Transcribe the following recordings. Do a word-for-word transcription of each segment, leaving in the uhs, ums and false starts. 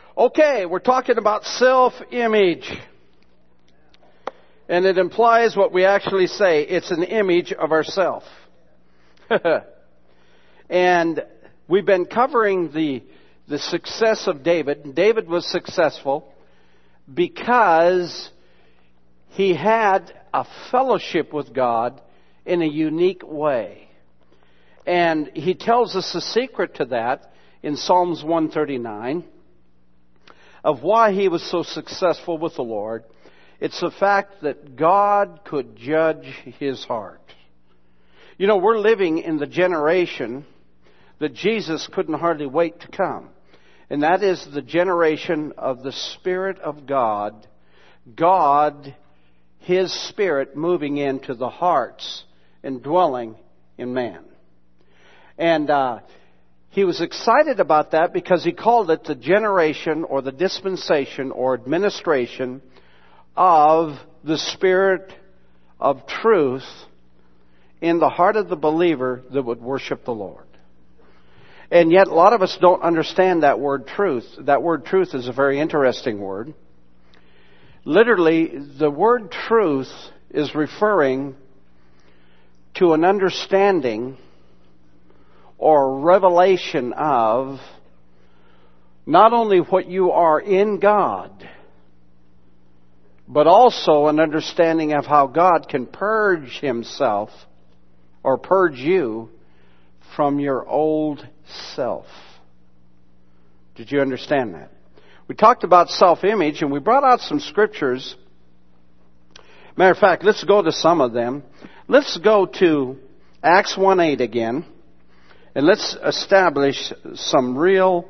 Okay, we're talking about self-image. And it implies what we actually say. It's an image of ourself. And we've been covering the, the success of David. David was successful because he had a fellowship with God in a unique way. And he tells us the secret to that in Psalms one thirty-nine of why he was so successful with the Lord. It's the fact that God could judge his heart. You know, we're living in the generation that Jesus couldn't hardly wait to come. And that is the generation of the Spirit of God. God, His Spirit moving into the hearts and dwelling in man. And uh, he was excited about that because he called it the generation or the dispensation or administration of the Spirit of truth in the heart of the believer that would worship the Lord. And yet a lot of us don't understand that word truth. That word truth is a very interesting word. Literally, the word truth is referring to an understanding or revelation of not only what you are in God, but also an understanding of how God can purge Himself or purge you from your old self. Did you understand that? We talked about self-image and we brought out some scriptures. Matter of fact, let's go to some of them. Let's go to Acts one eight again. And let's establish some real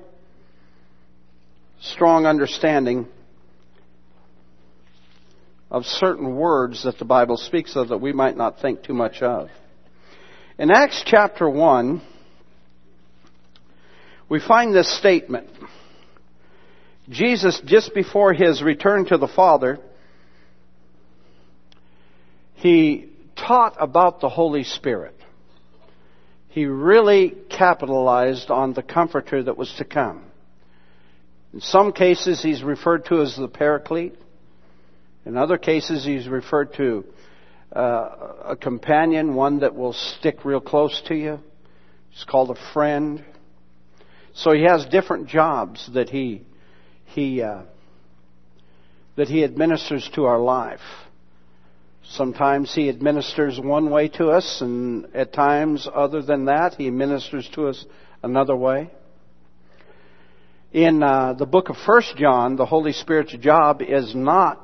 strong understanding of certain words that the Bible speaks of that we might not think too much of. In Acts chapter one, we find this statement. Jesus, just before His return to the Father, He taught about the Holy Spirit. He really capitalized on the Comforter that was to come. In some cases, He's referred to as the Paraclete. In other cases, He's referred to uh, a companion, one that will stick real close to you. It's called a friend. So He has different jobs that He He uh, that He administers to our life. Sometimes He administers one way to us, and at times, other than that, He ministers to us another way. In uh, the book of First John, the Holy Spirit's job is not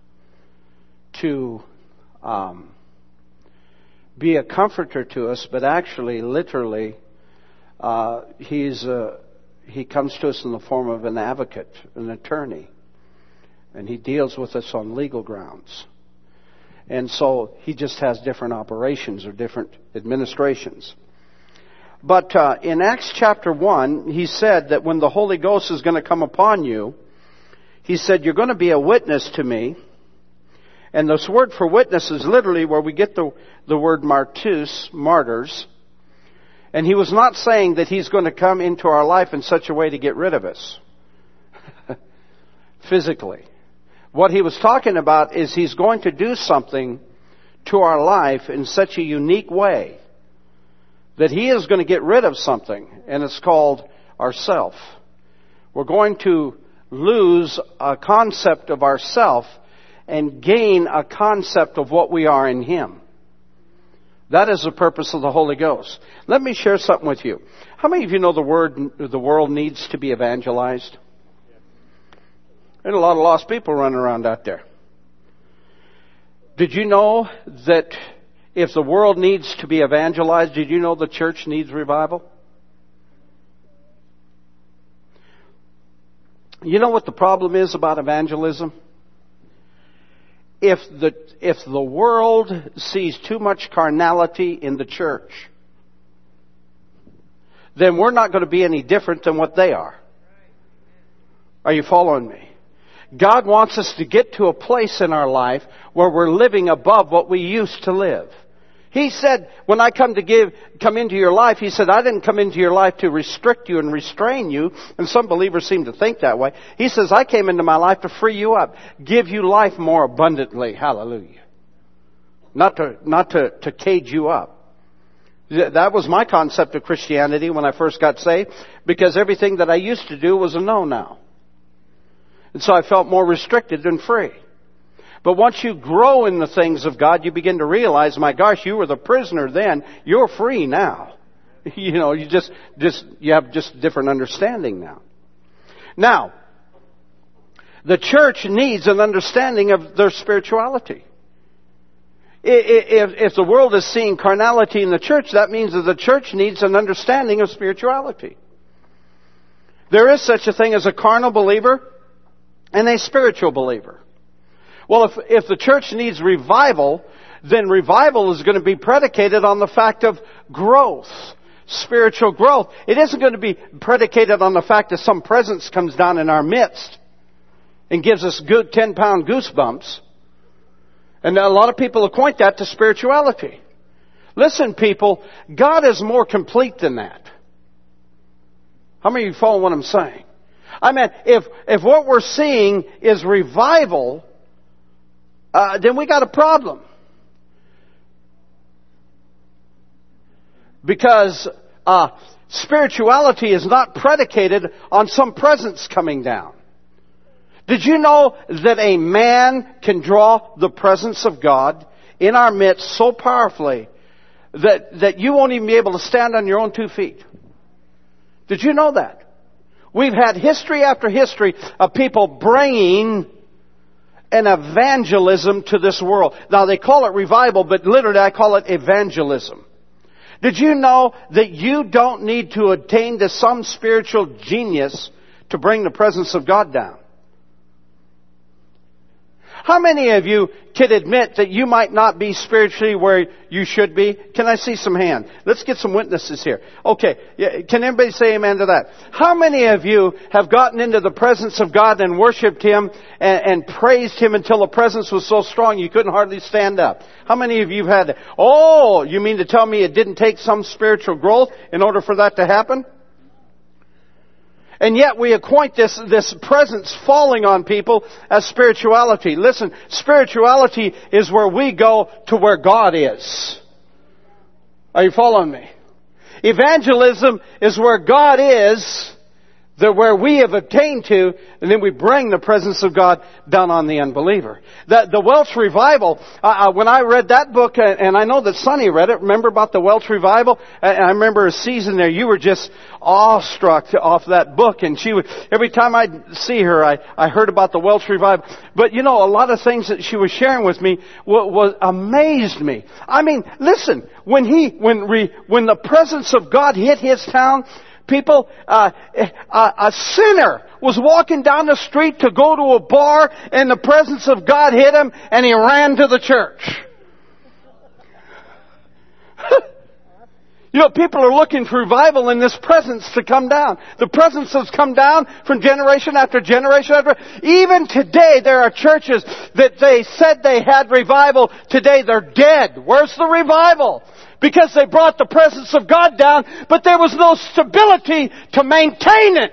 to um, be a comforter to us, but actually, literally, uh, He's a, He comes to us in the form of an advocate, an attorney, and He deals with us on legal grounds. And so He just has different operations or different administrations. But uh, in Acts chapter one, He said that when the Holy Ghost is going to come upon you, He said, you're going to be a witness to me. And this word for witness is literally where we get the, the word martus, martyrs. And He was not saying that He's going to come into our life in such a way to get rid of us. Physically. What He was talking about is He's going to do something to our life in such a unique way that He is going to get rid of something, and it's called ourself. We're going to lose a concept of ourself and gain a concept of what we are in Him. That is the purpose of the Holy Ghost. Let me share something with you. How many of you know the word the world needs to be evangelized? There's a lot of lost people running around out there. Did you know that if the world needs to be evangelized, did you know the church needs revival? You know what the problem is about evangelism? If the, if the world sees too much carnality in the church, then we're not going to be any different than what they are. Are you following me? God wants us to get to a place in our life where we're living above what we used to live. He said, when I come to give, come into your life, He said, I didn't come into your life to restrict you and restrain you. And some believers seem to think that way. He says, I came into my life to free you up, give you life more abundantly. Hallelujah. Not to, not to, to cage you up. That was my concept of Christianity when I first got saved, because everything that I used to do was a no now. And so I felt more restricted than free. But once you grow in the things of God, you begin to realize, my gosh, you were the prisoner then. You're free now. You know, you just, just, you have just a different understanding now. Now, the church needs an understanding of their spirituality. If, if the world is seeing carnality in the church, that means that the church needs an understanding of spirituality. There is such a thing as a carnal believer and a spiritual believer. Well, if, if the church needs revival, then revival is going to be predicated on the fact of growth, spiritual growth. It isn't going to be predicated on the fact that some presence comes down in our midst and gives us good ten-pound goosebumps. And a lot of people equate that to spirituality. Listen, people, God is more complete than that. How many of you follow what I'm saying? I mean, if, if what we're seeing is revival, Uh, then we got a problem. Because uh, spirituality is not predicated on some presence coming down. Did you know that a man can draw the presence of God in our midst so powerfully that, that you won't even be able to stand on your own two feet? Did you know that? We've had history after history of people bringing an evangelism to this world. Now they call it revival, but literally I call it evangelism. Did you know that you don't need to attain to some spiritual genius to bring the presence of God down? How many of you can admit that you might not be spiritually where you should be? Can I see some hands? Let's get some witnesses here. Okay, can everybody say amen to that? How many of you have gotten into the presence of God and worshipped Him and, and praised Him until the presence was so strong you couldn't hardly stand up? How many of you have had that? Oh, you mean to tell me it didn't take some spiritual growth in order for that to happen? And yet we acquaint this, this presence falling on people as spirituality. Listen, spirituality is where we go to where God is. Are you following me? Evangelism is where God is, that where we have obtained to, and then we bring the presence of God down on the unbeliever. The, the Welsh Revival, uh, when I read that book, and I know that Sonny read it, remember about the Welsh Revival? And I remember a season there, you were just awestruck off that book, and she would, every time I'd see her, I, I heard about the Welsh Revival. But you know, a lot of things that she was sharing with me was, was amazed me. I mean, listen, when he, when re, when the presence of God hit his town, people, uh, a, a sinner was walking down the street to go to a bar, and the presence of God hit him, and he ran to the church. You know, people are looking for revival in this presence to come down. The presence has come down from generation after generation after. Even today, there are churches that they said they had revival. Today, they're dead. Where's the revival? Because they brought the presence of God down, but there was no stability to maintain it.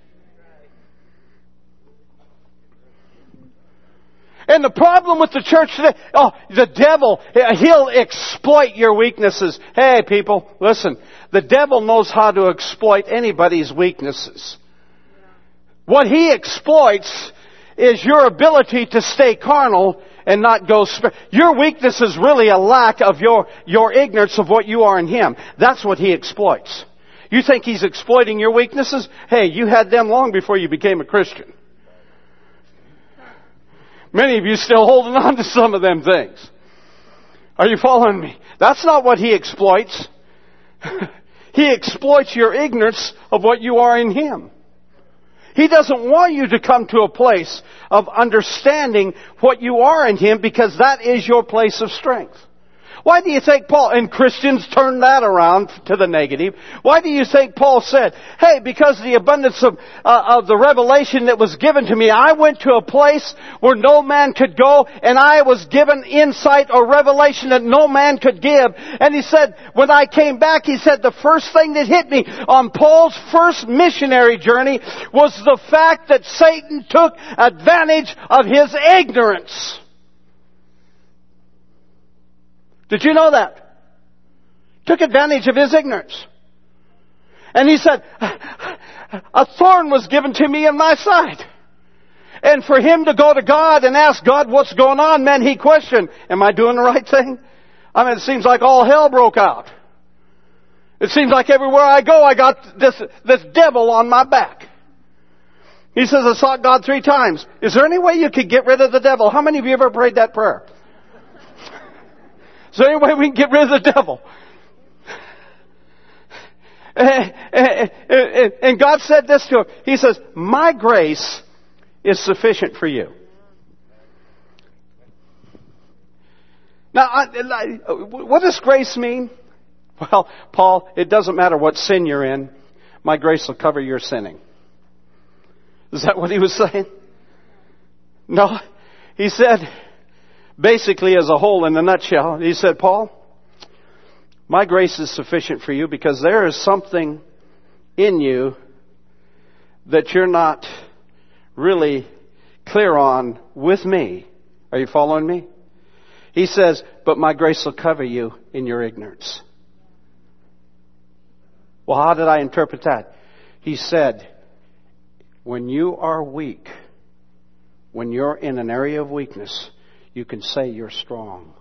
And the problem with the church today, oh, the devil, he'll exploit your weaknesses. Hey, people, listen. The devil knows how to exploit anybody's weaknesses. What he exploits is your ability to stay carnal and not go spirit. Your weakness is really a lack of your, your ignorance of what you are in Him. That's what he exploits. You think he's exploiting your weaknesses? Hey, you had them long before you became a Christian. Many of you still holding on to some of them things. Are you following me? That's not what he exploits. He exploits your ignorance of what you are in Him. He doesn't want you to come to a place of understanding what you are in Him, because that is your place of strength. Why do you think Paul, and Christians turn that around to the negative, why do you think Paul said, hey, because of the abundance of, uh, of the revelation that was given to me, I went to a place where no man could go, and I was given insight or revelation that no man could give. And he said, when I came back, he said, the first thing that hit me on Paul's first missionary journey was the fact that Satan took advantage of his ignorance. Did you know that? Took advantage of his ignorance. And he said, a thorn was given to me in my side. And for him to go to God and ask God what's going on, man, he questioned, am I doing the right thing? I mean, it seems like all hell broke out. It seems like everywhere I go, I got this, this devil on my back. He says, I sought God three times. Is there any way you could get rid of the devil? How many of you ever prayed that prayer? Is there any way we can get rid of the devil? And God said this to him. He says, my grace is sufficient for you. Now, what does grace mean? Well, Paul, it doesn't matter what sin you're in. My grace will cover your sinning. Is that what he was saying? No. He said, basically as a whole, in a nutshell, he said, Paul, my grace is sufficient for you because there is something in you that you're not really clear on with me. Are you following me? He says, but my grace will cover you in your ignorance. Well, how did I interpret that? He said, when you are weak, when you're in an area of weakness, you can say you're strong.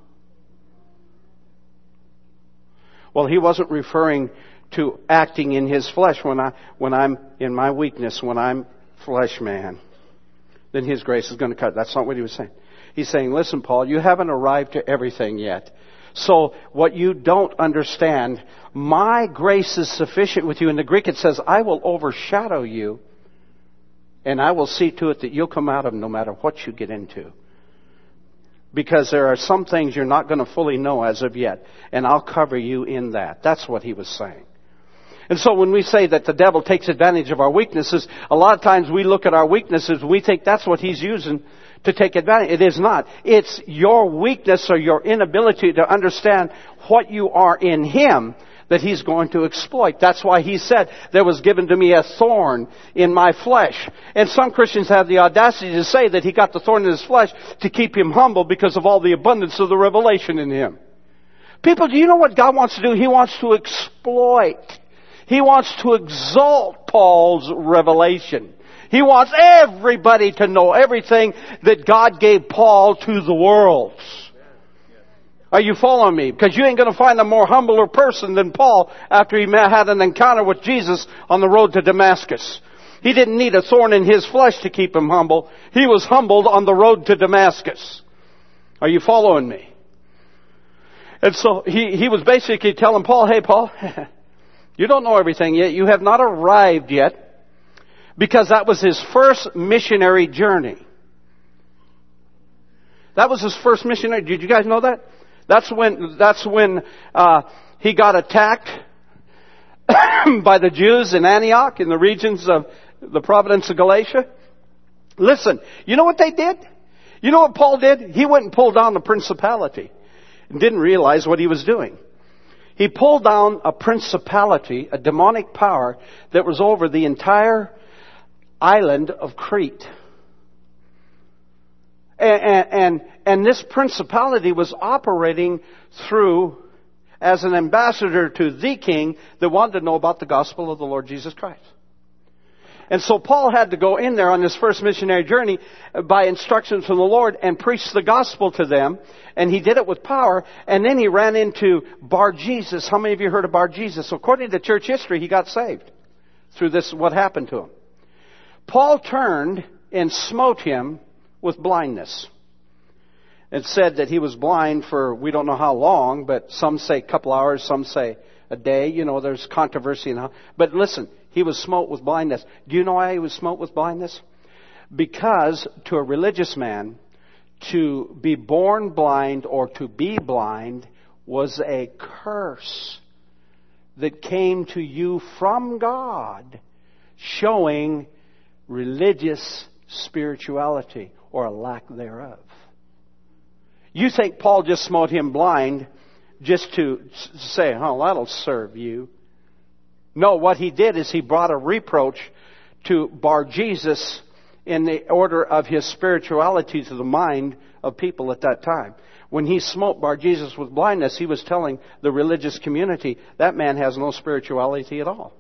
Well, he wasn't referring to acting in his flesh when I when I'm in my weakness, when I'm flesh man. Then his grace is going to cut. That's not what he was saying. He's saying, listen, Paul, you haven't arrived to everything yet. So what you don't understand, my grace is sufficient with you. In the Greek it says, I will overshadow you, and I will see to it that you'll come out of no matter what you get into. Because there are some things you're not going to fully know as of yet. And I'll cover you in that. That's what he was saying. And so when we say that the devil takes advantage of our weaknesses, a lot of times we look at our weaknesses and we think that's what he's using to take advantage. It is not. It's your weakness or your inability to understand what you are in him that he's going to exploit. That's why he said, there was given to me a thorn in my flesh. And some Christians have the audacity to say that he got the thorn in his flesh to keep him humble because of all the abundance of the revelation in him. People, do you know what God wants to do? He wants to exploit. He wants to exalt Paul's revelation. He wants everybody to know everything that God gave Paul to the world. Are you following me? Because you ain't going to find a more humbler person than Paul after he had an encounter with Jesus on the road to Damascus. He didn't need a thorn in his flesh to keep him humble. He was humbled on the road to Damascus. Are you following me? And so he, he was basically telling Paul, hey Paul, you don't know everything yet. You have not arrived yet. Because that was his first missionary journey. That was his first missionary. Did you guys know that? That's when, that's when, uh, he got attacked by the Jews in Antioch in the regions of the province of Galatia. Listen, you know what they did? You know what Paul did? He went and pulled down a principality and didn't realize what he was doing. He pulled down a principality, a demonic power that was over the entire island of Crete. And, and, and this principality was operating through as an ambassador to the king that wanted to know about the gospel of the Lord Jesus Christ. And so Paul had to go in there on his first missionary journey by instructions from the Lord and preach the gospel to them. And he did it with power. And then he ran into Bar Jesus. How many of you heard of Bar Jesus? According to church history, he got saved through this, what happened to him. Paul turned and smote him with blindness. It said that he was blind for we don't know how long, but some say a couple hours, some say a day. You know, there's controversy in how. But listen, he was smote with blindness. Do you know why he was smote with blindness? Because to a religious man, to be born blind or to be blind was a curse that came to you from God, showing religious spirituality or a lack thereof. You think Paul just smote him blind just to say, oh, that'll serve you. No, what he did is he brought a reproach to Bar-Jesus in the order of his spirituality to the mind of people at that time. When he smote Bar-Jesus with blindness, he was telling the religious community, that man has no spirituality at all.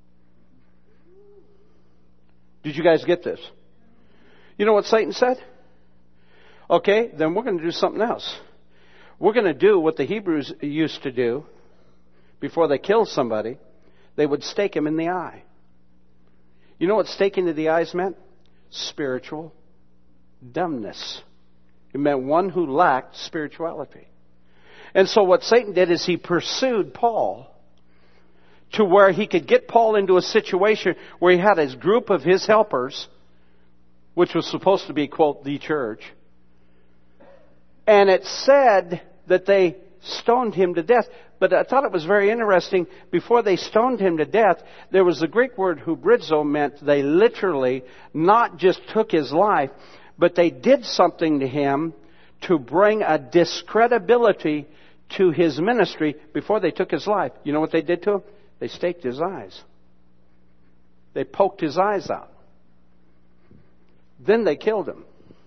Did you guys get this? You know what Satan said? Okay, then we're going to do something else. We're going to do what the Hebrews used to do before they killed somebody. They would stake him in the eye. You know what staking to the eyes meant? Spiritual dumbness. It meant one who lacked spirituality. And so what Satan did is he pursued Paul to where he could get Paul into a situation where he had his group of his helpers, which was supposed to be, quote, the church. And it said that they stoned him to death. But I thought it was very interesting. Before they stoned him to death, there was the Greek word hubrizo, meant they literally not just took his life, but they did something to him to bring a discredibility to his ministry before they took his life. You know what they did to him? They staked his eyes. They poked his eyes out. Then they killed him.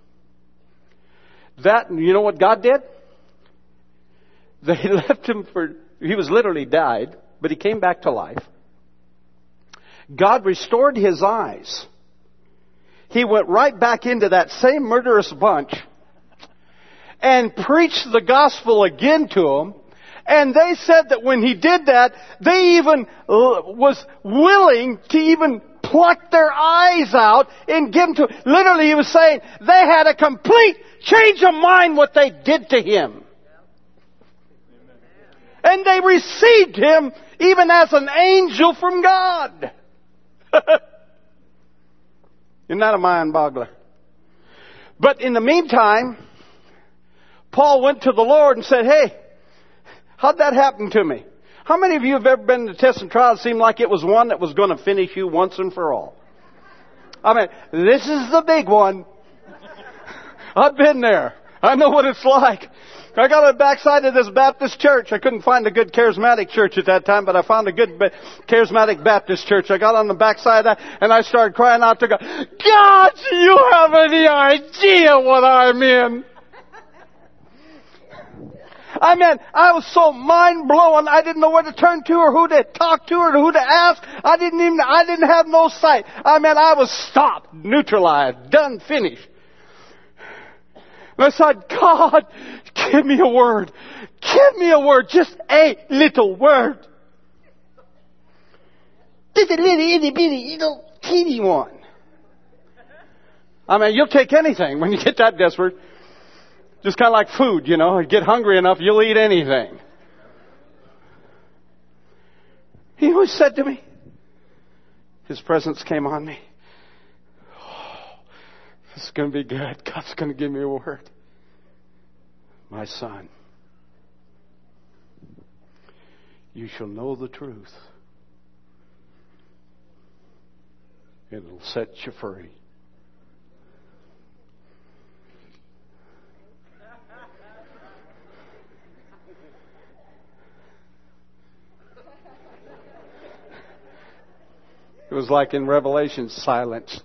That, you know what God did? They left him for, he was literally died, but he came back to life. God restored his eyes. He went right back into that same murderous bunch and preached the gospel again to them. And they said that when he did that, they even was willing to even pluck their eyes out and give them to... Literally, he was saying they had a complete change of mind what they did to him. And they received him even as an angel from God. Isn't that a mind-boggler? But in the meantime, Paul went to the Lord and said, hey, how'd that happen to me? How many of you have ever been to tests and trials? It seemed like it was one that was going to finish you once and for all. I mean, this is the big one. I've been there. I know what it's like. I got on the backside of this Baptist church. I couldn't find a good charismatic church at that time, but I found a good charismatic Baptist church. I got on the backside of that and I started crying out to God, God, do you have any idea what I'm in? I mean, I was so mind blown. I didn't know where to turn to or who to talk to or who to ask. I didn't even, I didn't have no sight. I mean, I was stopped, neutralized, done, finished. And I said, God, give me a word. Give me a word. Just a little word. Just a little itty bitty, little teeny one. I mean, you'll take anything when you get that desperate. Just kind of like food, you know. You get hungry enough, you'll eat anything. He always said to me, His presence came on me. Oh, this is going to be good. God's going to give me a word. My son, you shall know the truth. It'll set you free. It was like in Revelation, silence.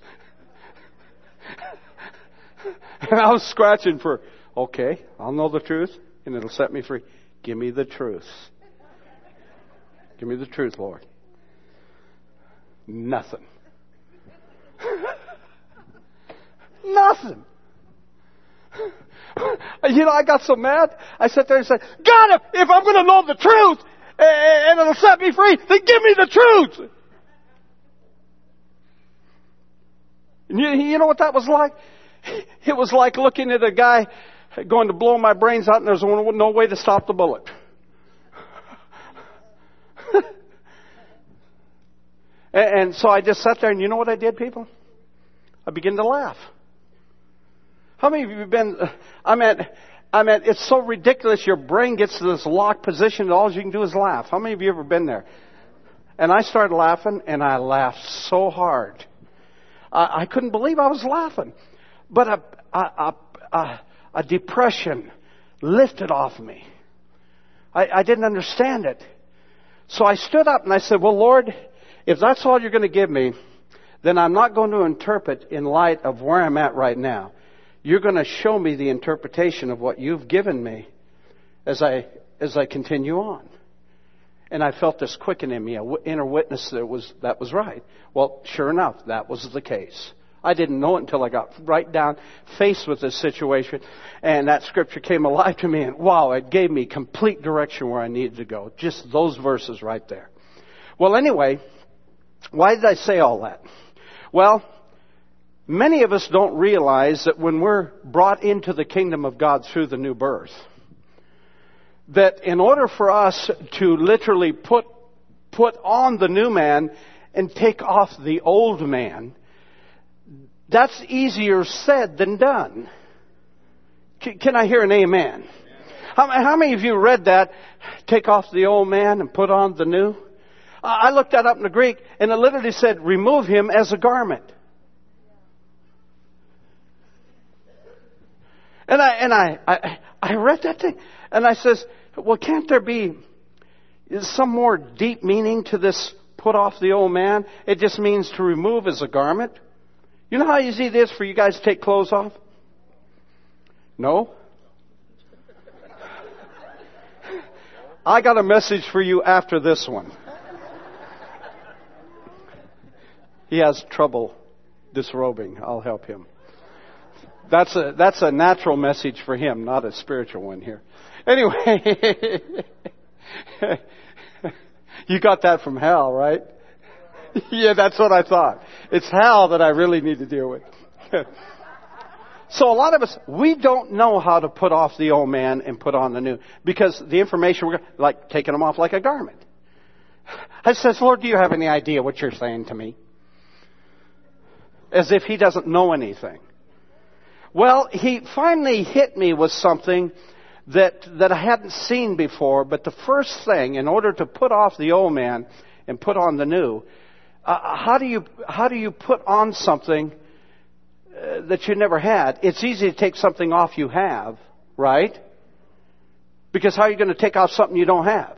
And I was scratching for, okay, I'll know the truth and it'll set me free. Give me the truth. Give me the truth, Lord. Nothing. Nothing. You know, I got so mad. I sat there and said, God, if, if I'm going to know the truth and it'll set me free, then give me the truth. And you, you know what that was like? It was like looking at a guy going to blow my brains out and there's no way to stop the bullet. and, and so I just sat there and you know what I did, people? I began to laugh. How many of you have been, I mean, I mean, it's so ridiculous. Your brain gets to this locked position and all you can do is laugh. How many of you ever been there? And I started laughing, and I laughed so hard. I, I couldn't believe I was laughing. But a, a, a, a depression lifted off me. I, I didn't understand it. So I stood up and I said, well, Lord, if that's all you're going to give me, then I'm not going to interpret in light of where I'm at right now. You're going to show me the interpretation of what you've given me as I as I continue on. And I felt this quicken in me, an inner witness that was that was right. Well, sure enough, that was the case. I didn't know it until I got right down faced with this situation, and that scripture came alive to me, and wow, it gave me complete direction where I needed to go. Just those verses right there. Well, anyway, why did I say all that? Well, many of us don't realize that when we're brought into the kingdom of God through the new birth, that in order for us to literally put put on the new man and take off the old man, that's easier said than done. Can I hear an amen? How, how many of you read that? Take off the old man and put on the new? I looked that up in the Greek, and it literally said, remove him as a garment. And I and I, I I read that thing, and I says, well, can't there be some more deep meaning to this put off the old man? It just means to remove as a garment. You know how easy it is for you guys to take clothes off? No? I got a message for you after this one. He has trouble disrobing. I'll help him. That's a that's a natural message for him, not a spiritual one here. Anyway, you got that from Hal, right? Yeah, that's what I thought. It's Hal that I really need to deal with. So a lot of us, we don't know how to put off the old man and put on the new, because the information we're like taking them off like a garment. I says, Lord, do you have any idea what you're saying to me? As if he doesn't know anything. Well, he finally hit me with something that that I hadn't seen before. But the first thing, in order to put off the old man and put on the new, uh, how do you how do you put on something uh, that you never had? It's easy to take something off you have, right? Because how are you going to take off something you don't have?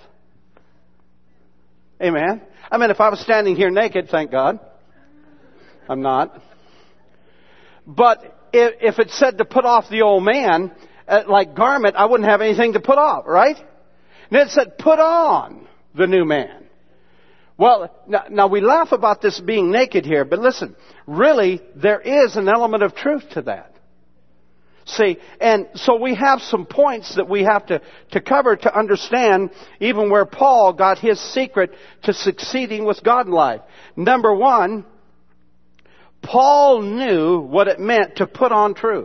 Amen. I mean, if I was standing here naked, thank God, I'm not. But if, if it said to put off the old man, uh, like garment, I wouldn't have anything to put off, right? And it said put on the new man. Well, now, now we laugh about this being naked here, but listen, really, there is an element of truth to that. See, and so we have some points that we have to, to cover to understand even where Paul got his secret to succeeding with God in life. Number one, Paul knew what it meant to put on truth.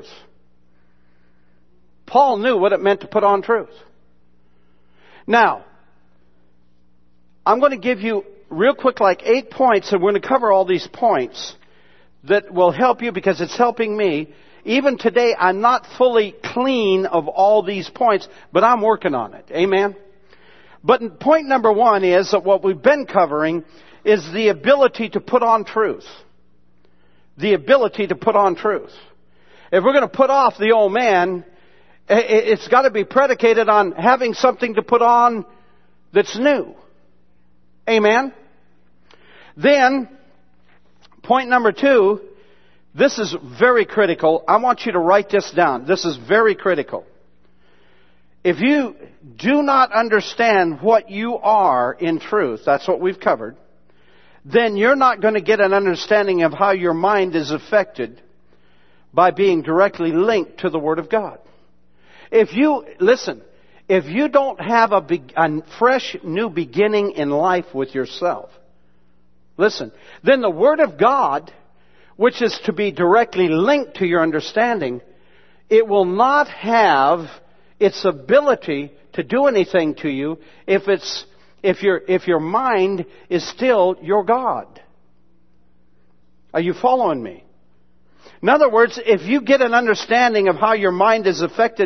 Paul knew what it meant to put on truth. Now, I'm going to give you real quick like eight points, and we're going to cover all these points that will help you because it's helping me. Even today, I'm not fully clean of all these points, but I'm working on it. Amen? But point number one is that what we've been covering is the ability to put on truth. The ability to put on truth. If we're going to put off the old man, it's got to be predicated on having something to put on that's new. Amen? Then, point number two, this is very critical. I want you to write this down. This is very critical. If you do not understand what you are in truth, that's what we've covered, then you're not going to get an understanding of how your mind is affected by being directly linked to the Word of God. If you, listen, if you don't have a, be, a fresh new beginning in life with yourself, listen, then the Word of God, which is to be directly linked to your understanding, it will not have its ability to do anything to you if it's If your, if your mind is still your God. Are you following me? In other words, if you get an understanding of how your mind is affected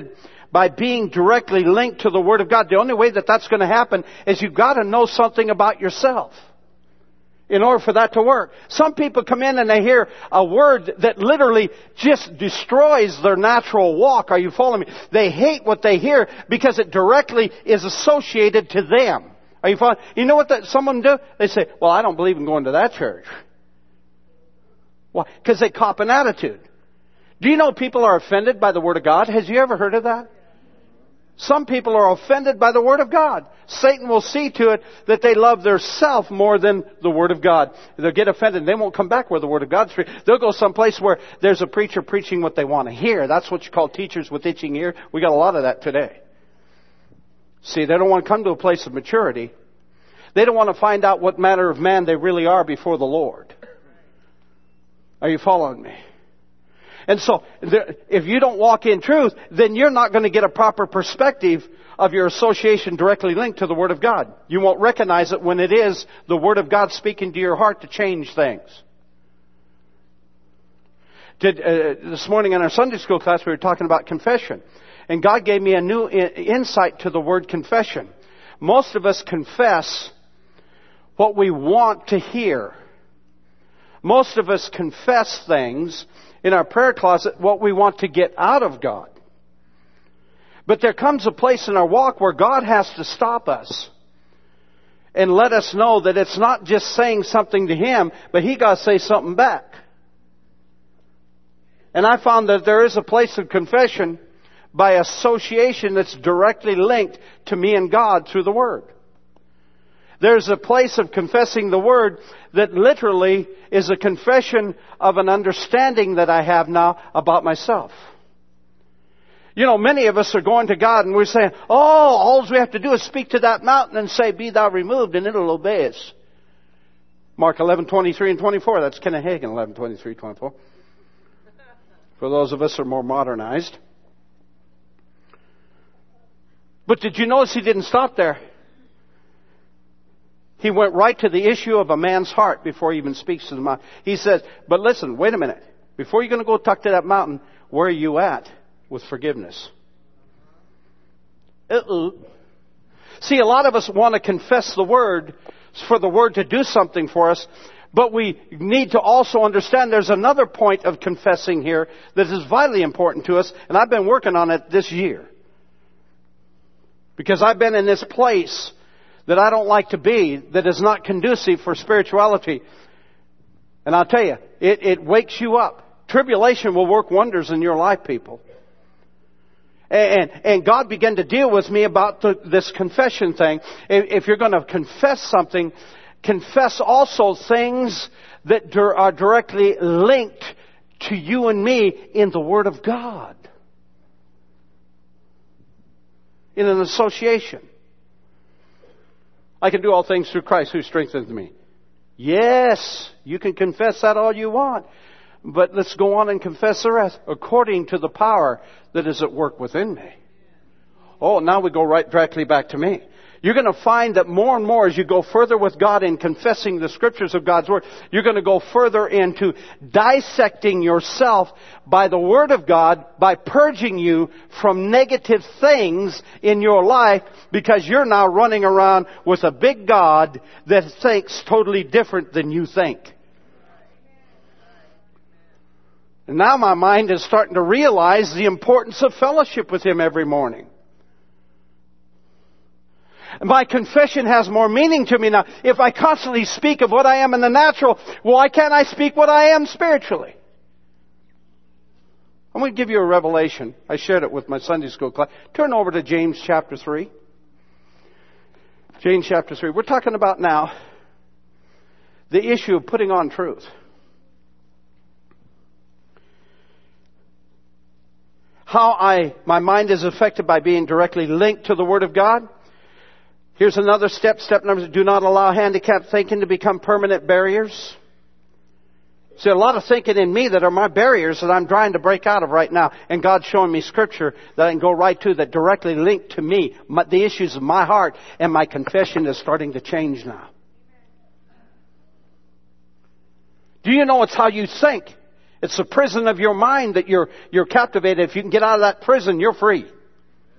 by being directly linked to the Word of God. The only way that that's going to happen is you've got to know something about yourself in order for that to work. Some people come in and they hear a word that literally just destroys their natural walk. Are you following me? They hate what they hear because it directly is associated to them. Are you following? You know what that, some of them do? They say, well, I don't believe in going to that church. Why? Because they cop an attitude. Do you know people are offended by the Word of God? Has you ever heard of that? Some people are offended by the Word of God. Satan will see to it that they love their self more than the Word of God. They'll get offended. They won't come back where the Word of God's free. They'll go someplace where there's a preacher preaching what they want to hear. That's what you call teachers with itching ear. We got a lot of that today. See, they don't want to come to a place of maturity. They don't want to find out what manner of man they really are before the Lord. Are you following me? And so, if you don't walk in truth, then you're not going to get a proper perspective of your association directly linked to the Word of God. You won't recognize it when it is the Word of God speaking to your heart to change things. Did, uh, this morning in our Sunday school class, we were talking about confession. And God gave me a new insight to the word confession. Most of us confess what we want to hear. Most of us confess things in our prayer closet, what we want to get out of God. But there comes a place in our walk where God has to stop us and let us know that it's not just saying something to Him, but He got to say something back. And I found that there is a place of confession by association that's directly linked to me and God through the Word. There's a place of confessing the Word that literally is a confession of an understanding that I have now about myself. You know, many of us are going to God and we're saying, oh, all we have to do is speak to that mountain and say, be thou removed, and it'll obey us. Mark eleven, twenty-three and twenty-four. That's Kenneth Hagin, eleven, twenty-three, twenty-four. For those of us who are more modernized. But did you notice He didn't stop there? He went right to the issue of a man's heart before He even speaks to the mouth. He says, but listen, wait a minute. Before you're going to go talk to that mountain, where are you at with forgiveness? Uh-oh. See, a lot of us want to confess the Word for the Word to do something for us, but we need to also understand there's another point of confessing here that is vitally important to us, and I've been working on it this year. Because I've been in this place that I don't like to be, that is not conducive for spirituality. And I'll tell you, it, it wakes you up. Tribulation will work wonders in your life, people. And, and God began to deal with me about the, this confession thing. If you're going to confess something, confess also things that are directly linked to you and me in the Word of God. In an association. I can do all things through Christ who strengthens me. Yes, you can confess that all you want. But let's go on and confess the rest according to the power that is at work within me. Oh, now we go right directly back to me. You're going to find that more and more as you go further with God in confessing the Scriptures of God's Word, you're going to go further into dissecting yourself by the Word of God, by purging you from negative things in your life, because you're now running around with a big God that thinks totally different than you think. And now my mind is starting to realize the importance of fellowship with Him every morning. My confession has more meaning to me now. If I constantly speak of what I am in the natural, why can't I speak what I am spiritually? I'm going to give you a revelation. I shared it with my Sunday school class. Turn over to James chapter three. James chapter three. We're talking about now the issue of putting on truth. How I, my mind is affected by being directly linked to the Word of God. Here's another step. Step number, do not allow handicapped thinking to become permanent barriers. See, a lot of thinking in me that are my barriers that I'm trying to break out of right now. And God's showing me Scripture that I can go right to that directly link to me, my, the issues of my heart. And my confession is starting to change now. Do you know it's how you think? It's the prison of your mind that you're, you're captivated. If you can get out of that prison, you're free.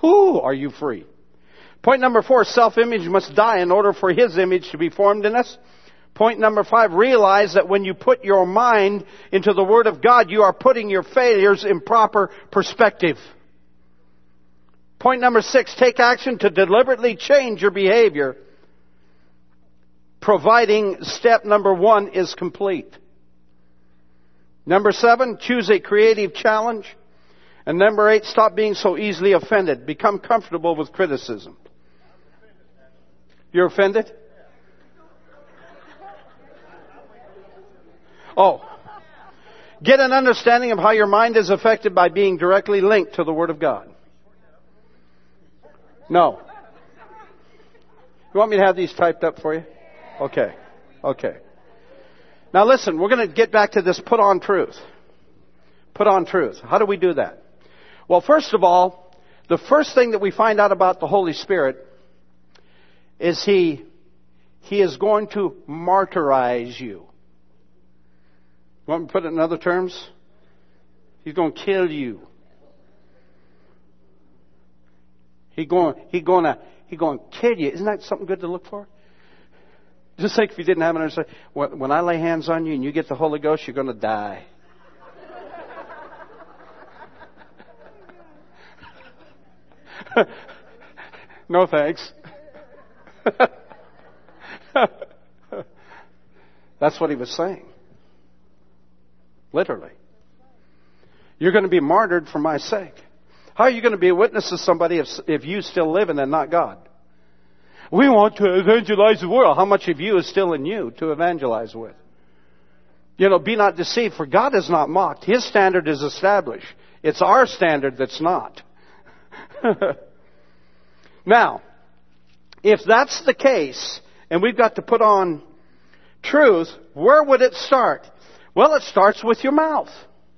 whoo, are you free. Point number four, self-image must die in order for His image to be formed in us. Point number five, realize that when you put your mind into the Word of God, you are putting your failures in proper perspective. Point number six, take action to deliberately change your behavior, providing step number one is complete. Number seven, choose a creative challenge. And number eight, stop being so easily offended. Become comfortable with criticism. You're offended? Oh. Get an understanding of how your mind is affected by being directly linked to the Word of God. No. You want me to have these typed up for you? Okay. Okay. Now listen, we're going to get back to this put on truth. Put on truth. How do we do that? Well, first of all, the first thing that we find out about the Holy Spirit is He, He is going to martyrize you. You want me to put it in other terms? He's going to kill you. He going, he going to, he going to kill you. Isn't that something good to look for? Just think if you didn't have an understanding. When I lay hands on you and you get the Holy Ghost, you're going to die. No thanks. That's what he was saying. Literally. You're going to be martyred for my sake. How are you going to be a witness to somebody if, if you still living and not God? We want to evangelize the world. How much of you is still in you to evangelize with? You know, be not deceived, for God is not mocked. His standard is established. It's our standard that's not. Now, if that's the case, and we've got to put on truth, where would it start? Well, it starts with your mouth.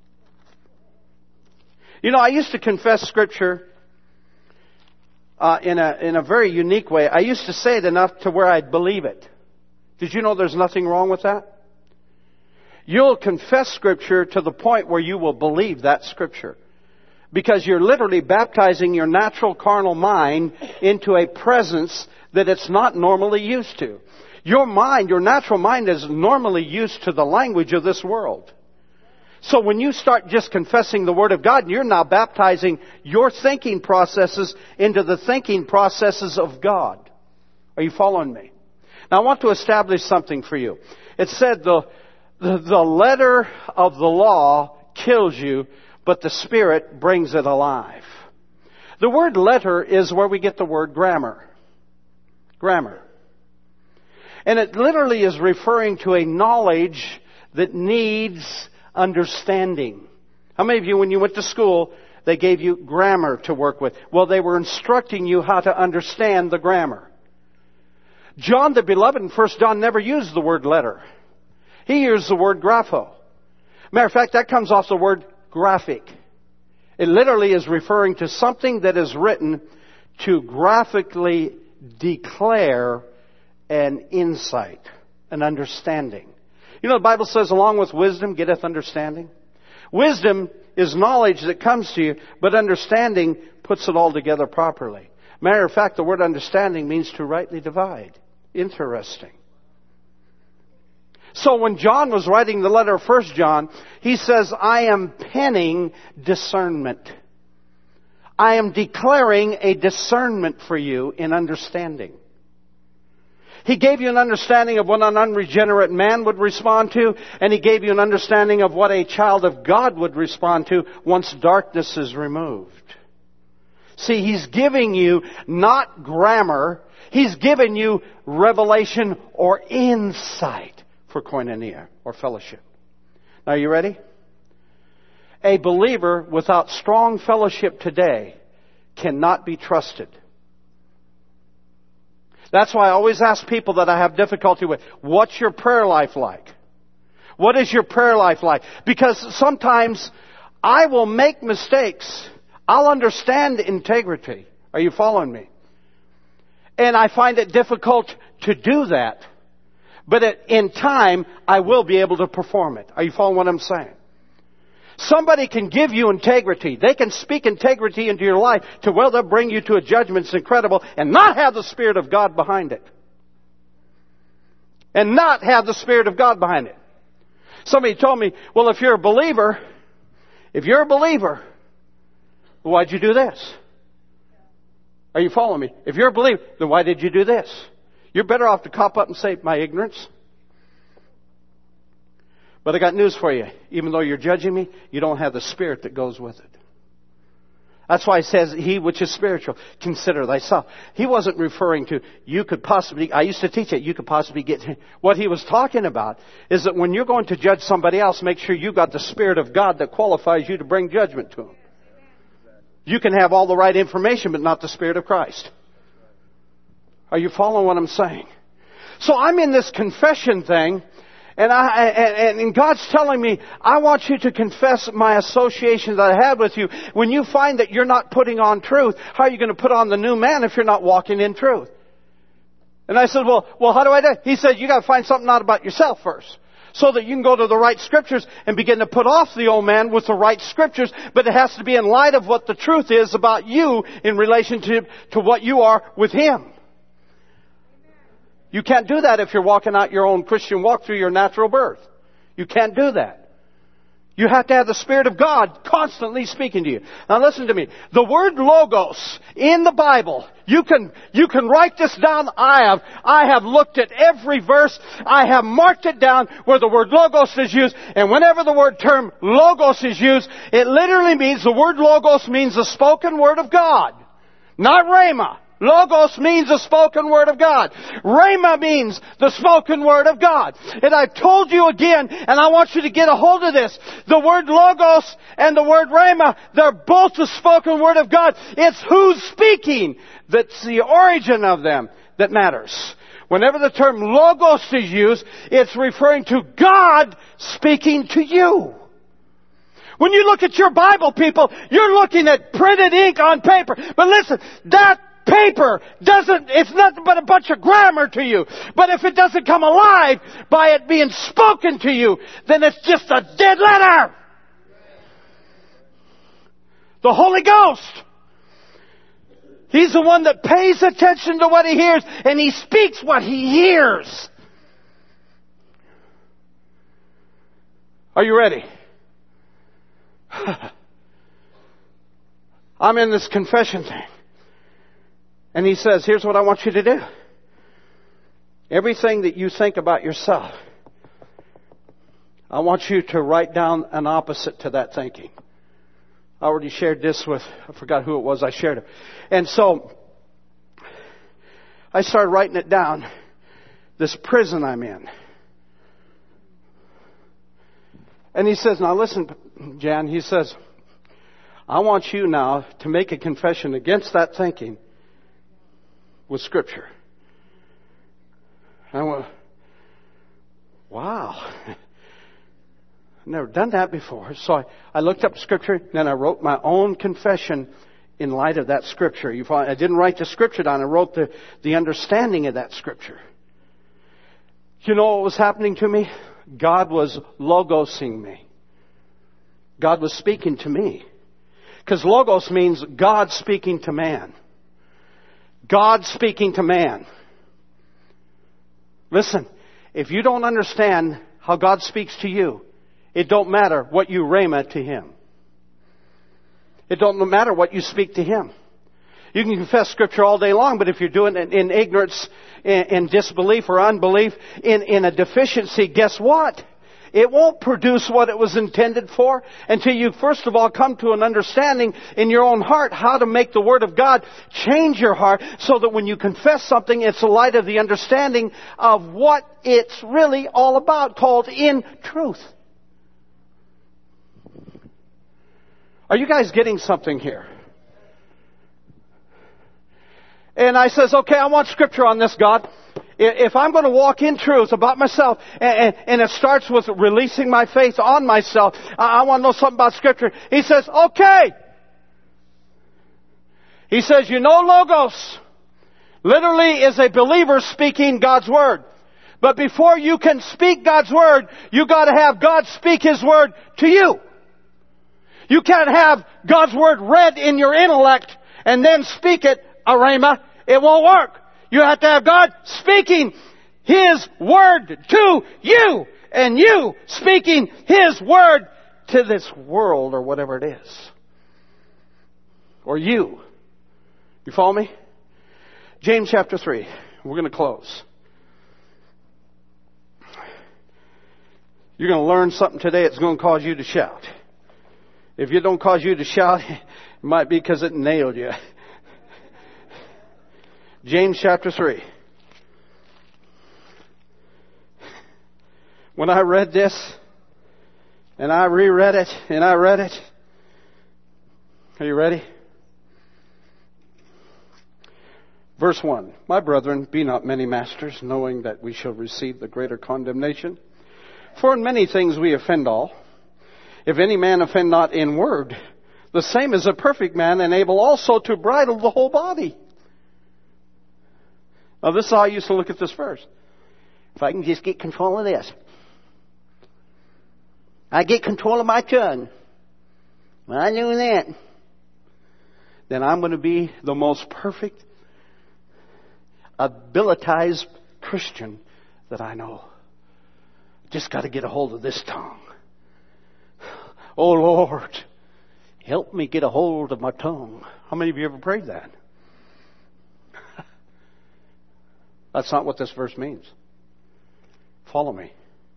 You know, I used to confess Scripture uh, in a in a very unique way. I used to say it enough to where I'd believe it. Did you know there's nothing wrong with that? You'll confess Scripture to the point where you will believe that Scripture. Because you're literally baptizing your natural carnal mind into a presence that it's not normally used to. Your mind, your natural mind is normally used to the language of this world. So when you start just confessing the Word of God, you're now baptizing your thinking processes into the thinking processes of God. Are you following me? Now I want to establish something for you. It said the, the, the letter of the law kills you, but the Spirit brings it alive. The word letter is where we get the word grammar. Grammar. And it literally is referring to a knowledge that needs understanding. How many of you, when you went to school, they gave you grammar to work with? Well, they were instructing you how to understand the grammar. John the Beloved in First John never used the word letter. He used the word grapho. Matter of fact, that comes off the word graphic. It literally is referring to something that is written to graphically declare an insight, an understanding. You know, the Bible says, along with wisdom getteth understanding. Wisdom is knowledge that comes to you, but understanding puts it all together properly. Matter of fact, the word understanding means to rightly divide. Interesting. So when John was writing the letter of First John, he says, I am penning discernment. I am declaring a discernment for you in understanding. He gave you an understanding of what an unregenerate man would respond to, and He gave you an understanding of what a child of God would respond to once darkness is removed. See, He's giving you not grammar, He's given you revelation or insight for koinonia or fellowship. Now, are you ready? A believer without strong fellowship today cannot be trusted. That's why I always ask people that I have difficulty with, what's your prayer life like? What is your prayer life like? Because sometimes I will make mistakes. I'll understand integrity. Are you following me? And I find it difficult to do that. But in time, I will be able to perform it. Are you following what I'm saying? Somebody can give you integrity. They can speak integrity into your life to where they'll bring you to a judgment that's incredible and not have the Spirit of God behind it. And not have the Spirit of God behind it. Somebody told me, well, if you're a believer, if you're a believer, well, why'd you do this? Are you following me? If you're a believer, then why did you do this? You're better off to cop up and say, my ignorance. But I got news for you. Even though you're judging me, you don't have the Spirit that goes with it. That's why it says, he which is spiritual, consider thyself. He wasn't referring to, you could possibly, I used to teach it, you could possibly get, what he was talking about is that when you're going to judge somebody else, make sure you got the Spirit of God that qualifies you to bring judgment to them. You can have all the right information, but not the Spirit of Christ. Are you following what I'm saying? So I'm in this confession thing, and I and, and God's telling me, I want you to confess my association that I had with you. When you find that you're not putting on truth, how are you going to put on the new man if you're not walking in truth? And I said, well, well, how do I do it? He said, you got to find something out about yourself first. So that you can go to the right scriptures and begin to put off the old man with the right scriptures. But it has to be in light of what the truth is about you in relationship to what you are with Him. You can't do that if you're walking out your own Christian walk through your natural birth. You can't do that. You have to have the Spirit of God constantly speaking to you. Now listen to me. The word logos in the Bible, you can, you can write this down. I have, I have looked at every verse. I have marked it down where the word logos is used. And whenever the word term logos is used, it literally means, the word logos means the spoken word of God. Not rhema. Logos means the spoken word of God. Rhema means the spoken word of God. And I've told you again, and I want you to get a hold of this. The word logos and the word rhema, they're both the spoken word of God. It's who's speaking that's the origin of them that matters. Whenever the term logos is used, it's referring to God speaking to you. When you look at your Bible, people, you're looking at printed ink on paper. But listen, that paper doesn't, it's nothing but a bunch of grammar to you. But if it doesn't come alive by it being spoken to you, then it's just a dead letter. The Holy Ghost. He's the one that pays attention to what He hears, and He speaks what He hears. Are you ready? I'm in this confession thing. And He says, here's what I want you to do. Everything that you think about yourself, I want you to write down an opposite to that thinking. I already shared this with, I forgot who it was I shared it. And so, I started writing it down. This prison I'm in. And he says, now listen, Jan, he says, I want you now to make a confession against that thinking with Scripture. And I went, wow. I've never done that before. So I, I looked up Scripture, then I wrote my own confession in light of that Scripture. You find, I didn't write the Scripture down, I wrote the, the understanding of that Scripture. You know what was happening to me? God was logosing me. God was speaking to me. Because logos means God speaking to man. God speaking to man. Listen, if you don't understand how God speaks to you, it don't matter what you rhema to Him. It don't matter what you speak to Him. You can confess Scripture all day long, but if you're doing it in ignorance, in, in disbelief or unbelief, in, in a deficiency, guess what? It won't produce what it was intended for until you first of all come to an understanding in your own heart how to make the Word of God change your heart so that when you confess something, it's the light of the understanding of what it's really all about, called in truth. Are you guys getting something here? And I says, okay, I want Scripture on this, God. If I'm going to walk in truth about myself, and, and it starts with releasing my faith on myself, I want to know something about Scripture. He says, okay. He says, you know, logos literally is a believer speaking God's Word. But before you can speak God's Word, you got to have God speak His Word to you. You can't have God's Word read in your intellect and then speak it, a rhema. It won't work. You have to have God speaking His Word to you, and you speaking His Word to this world, or whatever it is. Or you. You follow me? James chapter three. We're going to close. You're going to learn something today that's going to cause you to shout. If it don't cause you to shout, it might be because it nailed you. James chapter three. When I read this, and I reread it, and I read it. Are you ready? Verse one. My brethren, be not many masters, knowing that we shall receive the greater condemnation. For in many things we offend all. If any man offend not in word, the same is a perfect man, and able also to bridle the whole body. Now this is how I used to look at this verse. If I can just get control of this. I get control of my tongue. When I do that, then I'm going to be the most perfect, abilitized Christian that I know. Just got to get a hold of this tongue. Oh Lord, help me get a hold of my tongue. How many of you ever prayed that? That's not what this verse means. Follow me.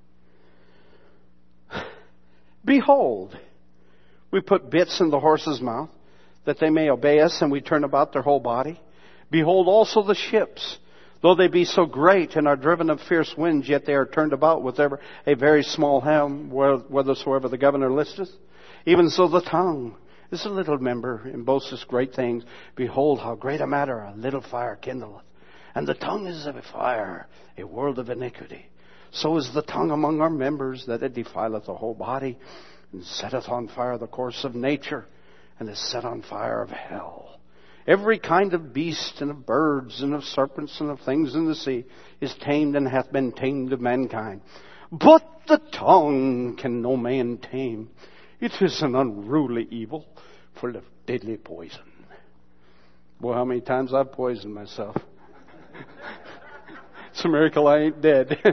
Behold, we put bits in the horse's mouth, that they may obey us, and we turn about their whole body. Behold also the ships, though they be so great and are driven of fierce winds, yet they are turned about with ever a very small helm, whithersoever the governor listeth. Even so the tongue is a little member, and boasteth great things. Behold, how great a matter a little fire kindleth. And the tongue is a fire, a world of iniquity. So is the tongue among our members, that it defileth the whole body, and setteth on fire the course of nature, and is set on fire of hell. Every kind of beast, and of birds, and of serpents, and of things in the sea, is tamed and hath been tamed of mankind. But the tongue can no man tame. It is an unruly evil, full of deadly poison. Boy, how many times I've poisoned myself. It's a miracle I ain't dead.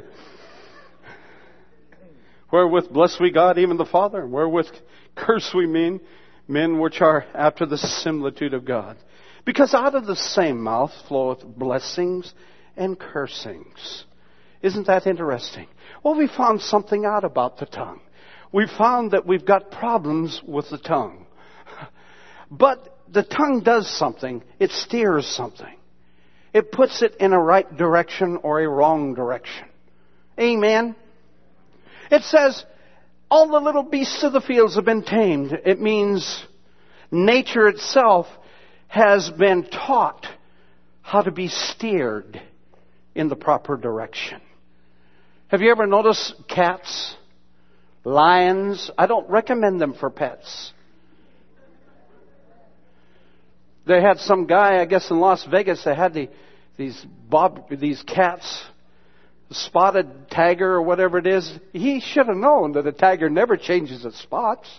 Wherewith bless we God, even the Father, and wherewith curse we mean men which are after the similitude of God. Because out of the same mouth floweth blessings and cursings. Isn't that interesting? Well, we found something out about the tongue. We found that we've got problems with the tongue. But the tongue does something. It steers something. It puts it in a right direction or a wrong direction. Amen? It says, all the little beasts of the fields have been tamed. It means nature itself has been taught how to be steered in the proper direction. Have you ever noticed cats, lions? I don't recommend them for pets. They had some guy, I guess in Las Vegas, they had the, these bob, these cats, spotted tiger or whatever it is. He should have known that a tiger never changes its spots.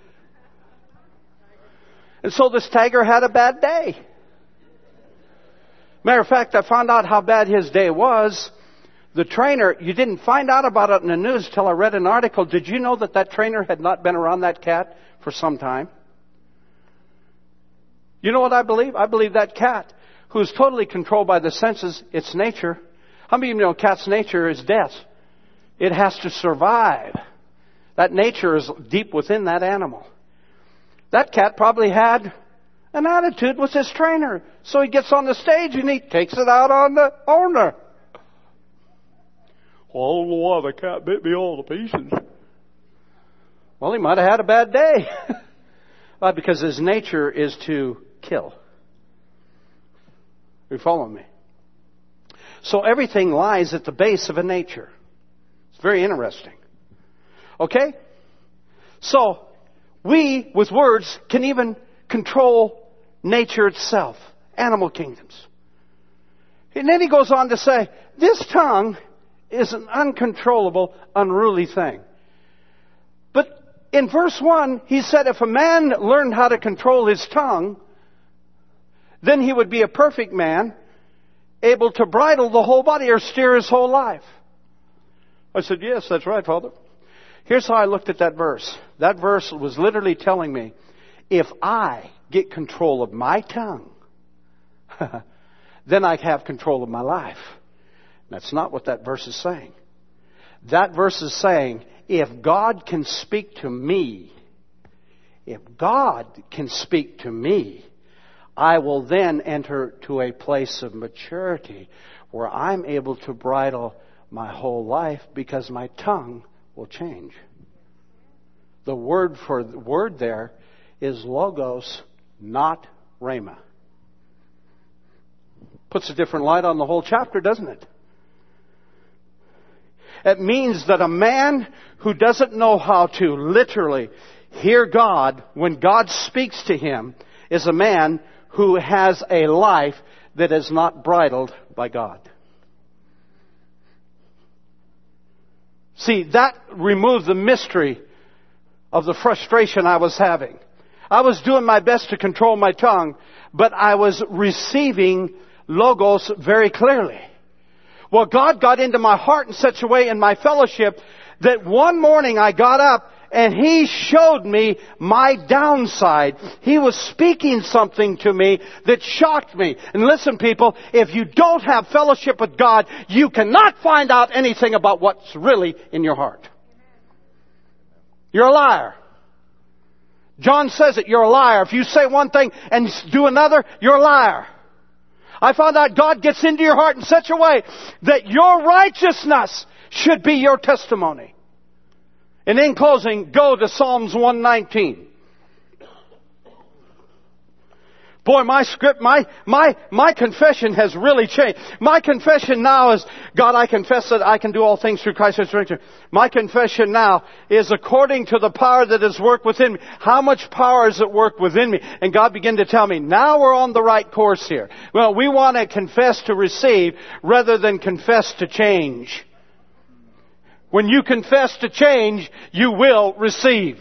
And so this tiger had a bad day. Matter of fact, I found out how bad his day was. The trainer, you didn't find out about it in the news till I read an article. Did you know that that trainer had not been around that cat for some time? You know what I believe? I believe that cat, who's totally controlled by the senses, its nature. How many of you know cat's nature is death? It has to survive. That nature is deep within that animal. That cat probably had an attitude with his trainer. So he gets on the stage and he takes it out on the owner. Well, I don't know why the cat bit me all to pieces. Well, he might have had a bad day. Why? Because his nature is to kill. You follow me? So everything lies at the base of a nature. It's very interesting. Okay? So, we, with words, can even control nature itself. Animal kingdoms. And then he goes on to say, this tongue is an uncontrollable, unruly thing. But in verse one, he said if a man learned how to control his tongue, then he would be a perfect man, able to bridle the whole body or steer his whole life. I said, yes, that's right, Father. Here's how I looked at that verse. That verse was literally telling me, if I get control of my tongue, then I have control of my life. That's not what that verse is saying. That verse is saying, if God can speak to me, if God can speak to me, I will then enter to a place of maturity where I'm able to bridle my whole life because my tongue will change. The word for the word there is logos, not rhema. Puts a different light on the whole chapter, doesn't it? It means that a man who doesn't know how to literally hear God when God speaks to him is a man who has a life that is not bridled by God. See, that removed the mystery of the frustration I was having. I was doing my best to control my tongue, but I was receiving logos very clearly. Well, God got into my heart in such a way in my fellowship that one morning I got up and He showed me my downside. He was speaking something to me that shocked me. And listen, people, if you don't have fellowship with God, you cannot find out anything about what's really in your heart. You're a liar. John says it, you're a liar. If you say one thing and do another, you're a liar. I found out God gets into your heart in such a way that your righteousness should be your testimony. And in closing, go to Psalms one nineteen. Boy, my script, my, my, my confession has really changed. My confession now is, God, I confess that I can do all things through Christ who strengthens me. My confession now is according to the power that is worked within me. How much power is at work within me? And God began to tell me, now we're on the right course here. Well, we want to confess to receive rather than confess to change. When you confess to change, you will receive.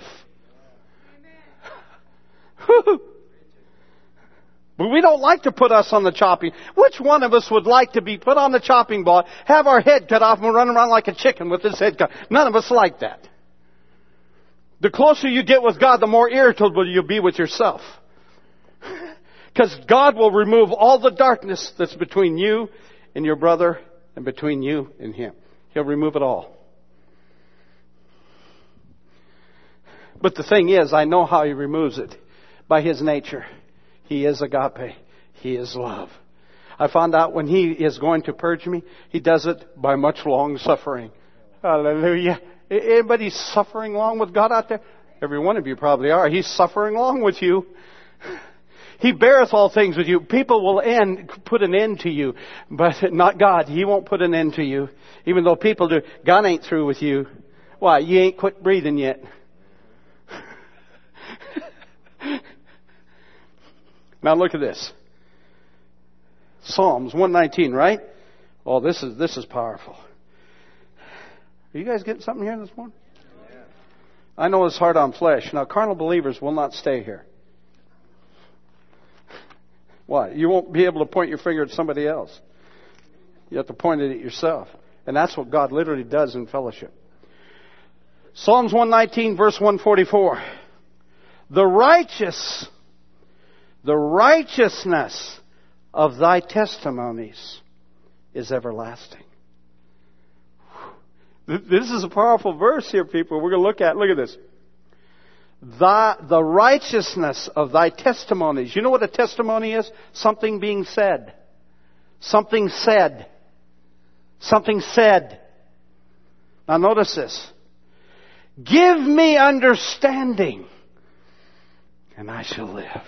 Amen. But we don't like to put us on the chopping. Which one of us would like to be put on the chopping block, have our head cut off and run around like a chicken with his head cut? None of us like that. The closer you get with God, the more irritable you'll be with yourself. Because God will remove all the darkness that's between you and your brother and between you and Him. He'll remove it all. But the thing is, I know how He removes it. By His nature. He is agape. He is love. I found out when He is going to purge me, He does it by much long suffering. Hallelujah. Anybody suffering along with God out there? Every one of you probably are. He's suffering along with you. He beareth all things with you. People will end, put an end to you, but not God. He won't put an end to you. Even though people do. God ain't through with you. Why? You ain't quit breathing yet. Now look at this. Psalms one nineteen, right? Oh, this is this is powerful. Are you guys getting something here this morning? Yeah. I know it's hard on flesh. Now, carnal believers will not stay here. Why? You won't be able to point your finger at somebody else. You have to point it at yourself. And that's what God literally does in fellowship. Psalms one nineteen, verse one forty-four. The righteous... The righteousness of thy testimonies is everlasting. This is a powerful verse here, people. We're going to look at, look at this. The, the righteousness of thy testimonies. You know what a testimony is? Something being said. Something said. Something said. Now notice this. Give me understanding, and I shall live.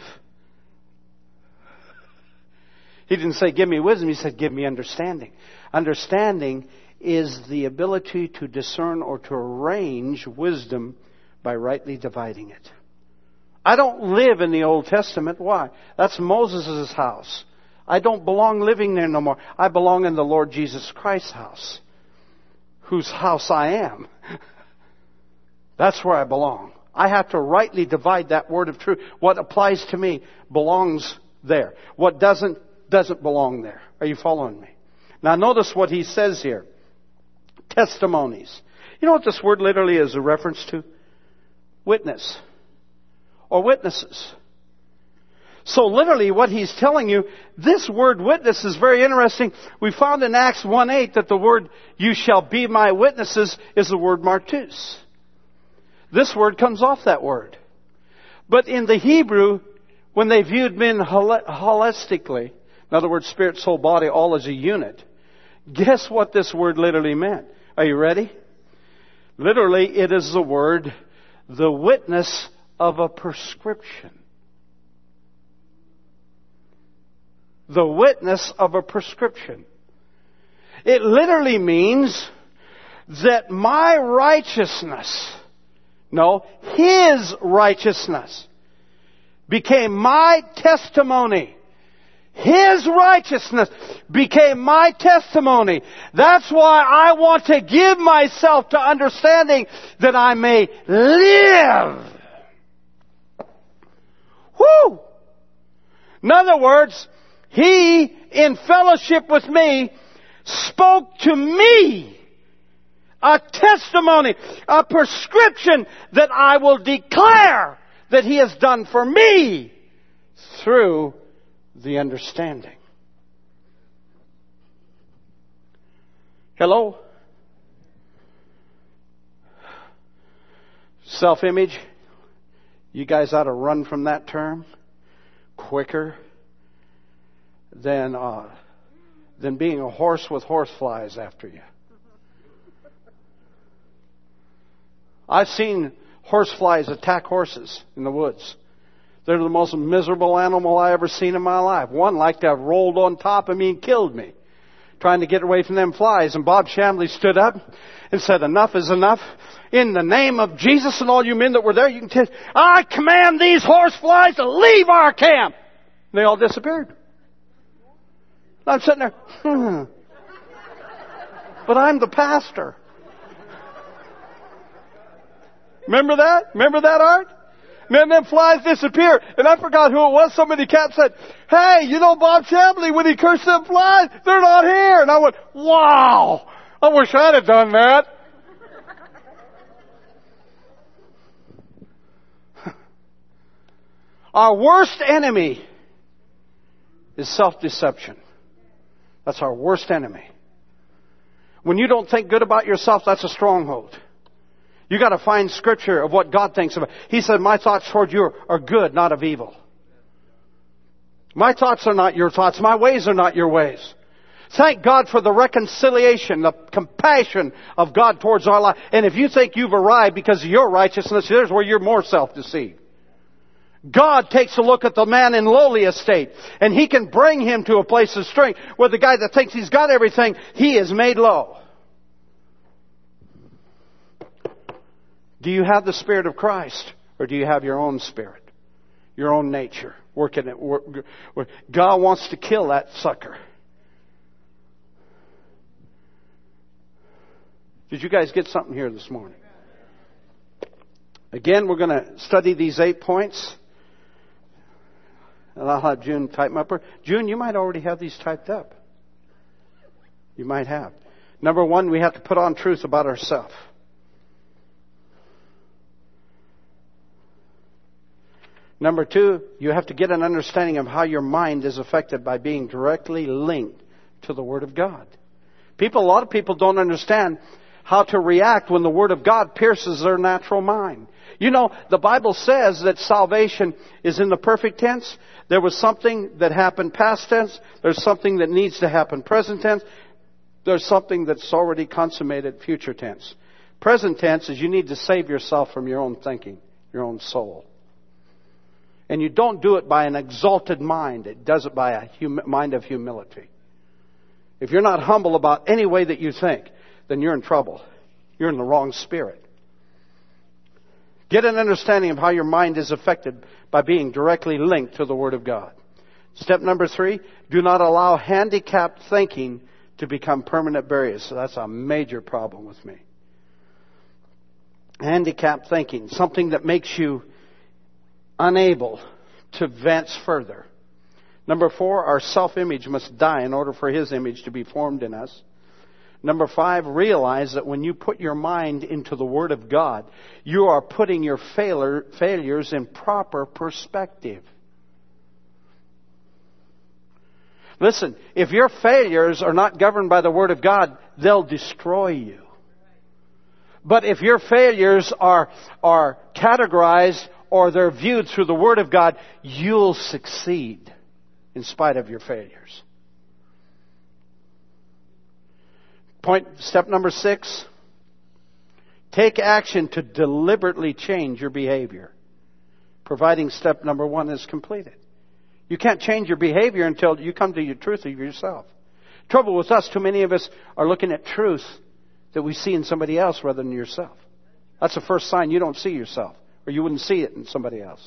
He didn't say, give me wisdom. He said, give me understanding. Understanding is the ability to discern or to arrange wisdom by rightly dividing it. I don't live in the Old Testament. Why? That's Moses' house. I don't belong living there no more. I belong in the Lord Jesus Christ's house, whose house I am. That's where I belong. I have to rightly divide that word of truth. What applies to me belongs there. What doesn't, doesn't belong there. Are you following me? Now notice what he says here. Testimonies. You know what this word literally is a reference to? Witness. Or witnesses. So literally what he's telling you, this word witness is very interesting. We found in Acts one eight that the word, you shall be my witnesses, is the word martus. This word comes off that word. But in the Hebrew, when they viewed men holistically, in other words, spirit, soul, body, all as a unit, guess what this word literally meant? Are you ready? Literally, it is the word, the witness of a prescription. The witness of a prescription. It literally means that my righteousness, no, His righteousness became my testimony. His righteousness became my testimony. That's why I want to give myself to understanding that I may live. Whew! In other words, He, in fellowship with me, spoke to me a testimony, a prescription that I will declare that He has done for me through the understanding. Hello? Self-image. You guys ought to run from that term quicker than uh, than being a horse with horse flies after you. I've seen horse flies attack horses in the woods. They're the most miserable animal I ever seen in my life. One like to have rolled on top of me and killed me, trying to get away from them flies. And Bob Shamley stood up and said, enough is enough. In the name of Jesus and all you men that were there, you can tell, I command these horse flies to leave our camp. And they all disappeared. I'm sitting there, hmm. But I'm the pastor. Remember that? Remember that, Art? And then them flies disappear. And I forgot who it was. Somebody cat said, hey, you know Bob Chamberlain, when he cursed them flies, they're not here. And I went, wow, I wish I'd have done that. Our worst enemy is self-deception. That's our worst enemy. When you don't think good about yourself, that's a stronghold. You got to find scripture of what God thinks about. He said, my thoughts toward you are good, not of evil. My thoughts are not your thoughts. My ways are not your ways. Thank God for the reconciliation, the compassion of God towards our life. And if you think you've arrived because of your righteousness, there's where you're more self-deceived. God takes a look at the man in lowly estate, and He can bring him to a place of strength where the guy that thinks he's got everything, he is made low. Do you have the Spirit of Christ, or do you have your own spirit, your own nature working at work? God wants to kill that sucker. Did you guys get something here this morning? Again, we're going to study these eight points. And I'll have June type them up. June, you might already have these typed up. You might have. Number one, we have to put on truth about ourselves. Number two, you have to get an understanding of how your mind is affected by being directly linked to the Word of God. People, a lot of people don't understand how to react when the Word of God pierces their natural mind. You know, the Bible says that salvation is in the perfect tense. There was something that happened past tense. There's something that needs to happen present tense. There's something that's already consummated future tense. Present tense is you need to save yourself from your own thinking, your own soul. And you don't do it by an exalted mind. It does it by a hum- mind of humility. If you're not humble about any way that you think, then you're in trouble. You're in the wrong spirit. Get an understanding of how your mind is affected by being directly linked to the Word of God. Step number three, do not allow handicapped thinking to become permanent barriers. So that's a major problem with me. handicapped thinking, something that makes you unable to advance further. Number four, our self-image must die in order for His image to be formed in us. Number five, realize that when you put your mind into the Word of God, you are putting your failure, failures in proper perspective. Listen, if your failures are not governed by the Word of God, they'll destroy you. But if your failures are, are categorized or they're viewed through the Word of God, you'll succeed in spite of your failures. Point, step number six. Take action to deliberately change your behavior, providing step number one is completed. You can't change your behavior until you come to your truth of yourself. Trouble with us, too many of us are looking at truth that we see in somebody else rather than yourself. That's the first sign you don't see yourself, or you wouldn't see it in somebody else.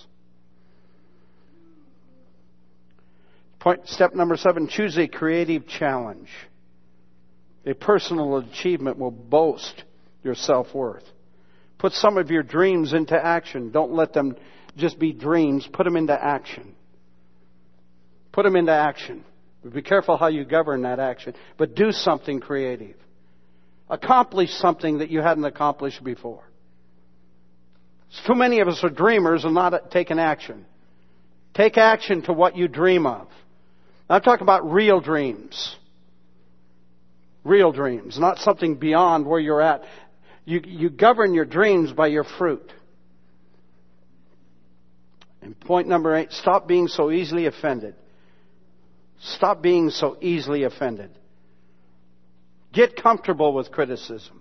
Point, step number seven, choose a creative challenge. A personal achievement will boast your self-worth. Put some of your dreams into action. Don't let them just be dreams. Put them into action. Put them into action. But be careful how you govern that action. But do something creative. Accomplish something that you hadn't accomplished before. Too many of us are dreamers and not taking action. Take action to what you dream of. I'm talking about real dreams. Real dreams, not something beyond where you're at. You, you govern your dreams by your fruit. And point number eight, stop being so easily offended. Stop being so easily offended. Get comfortable with criticism.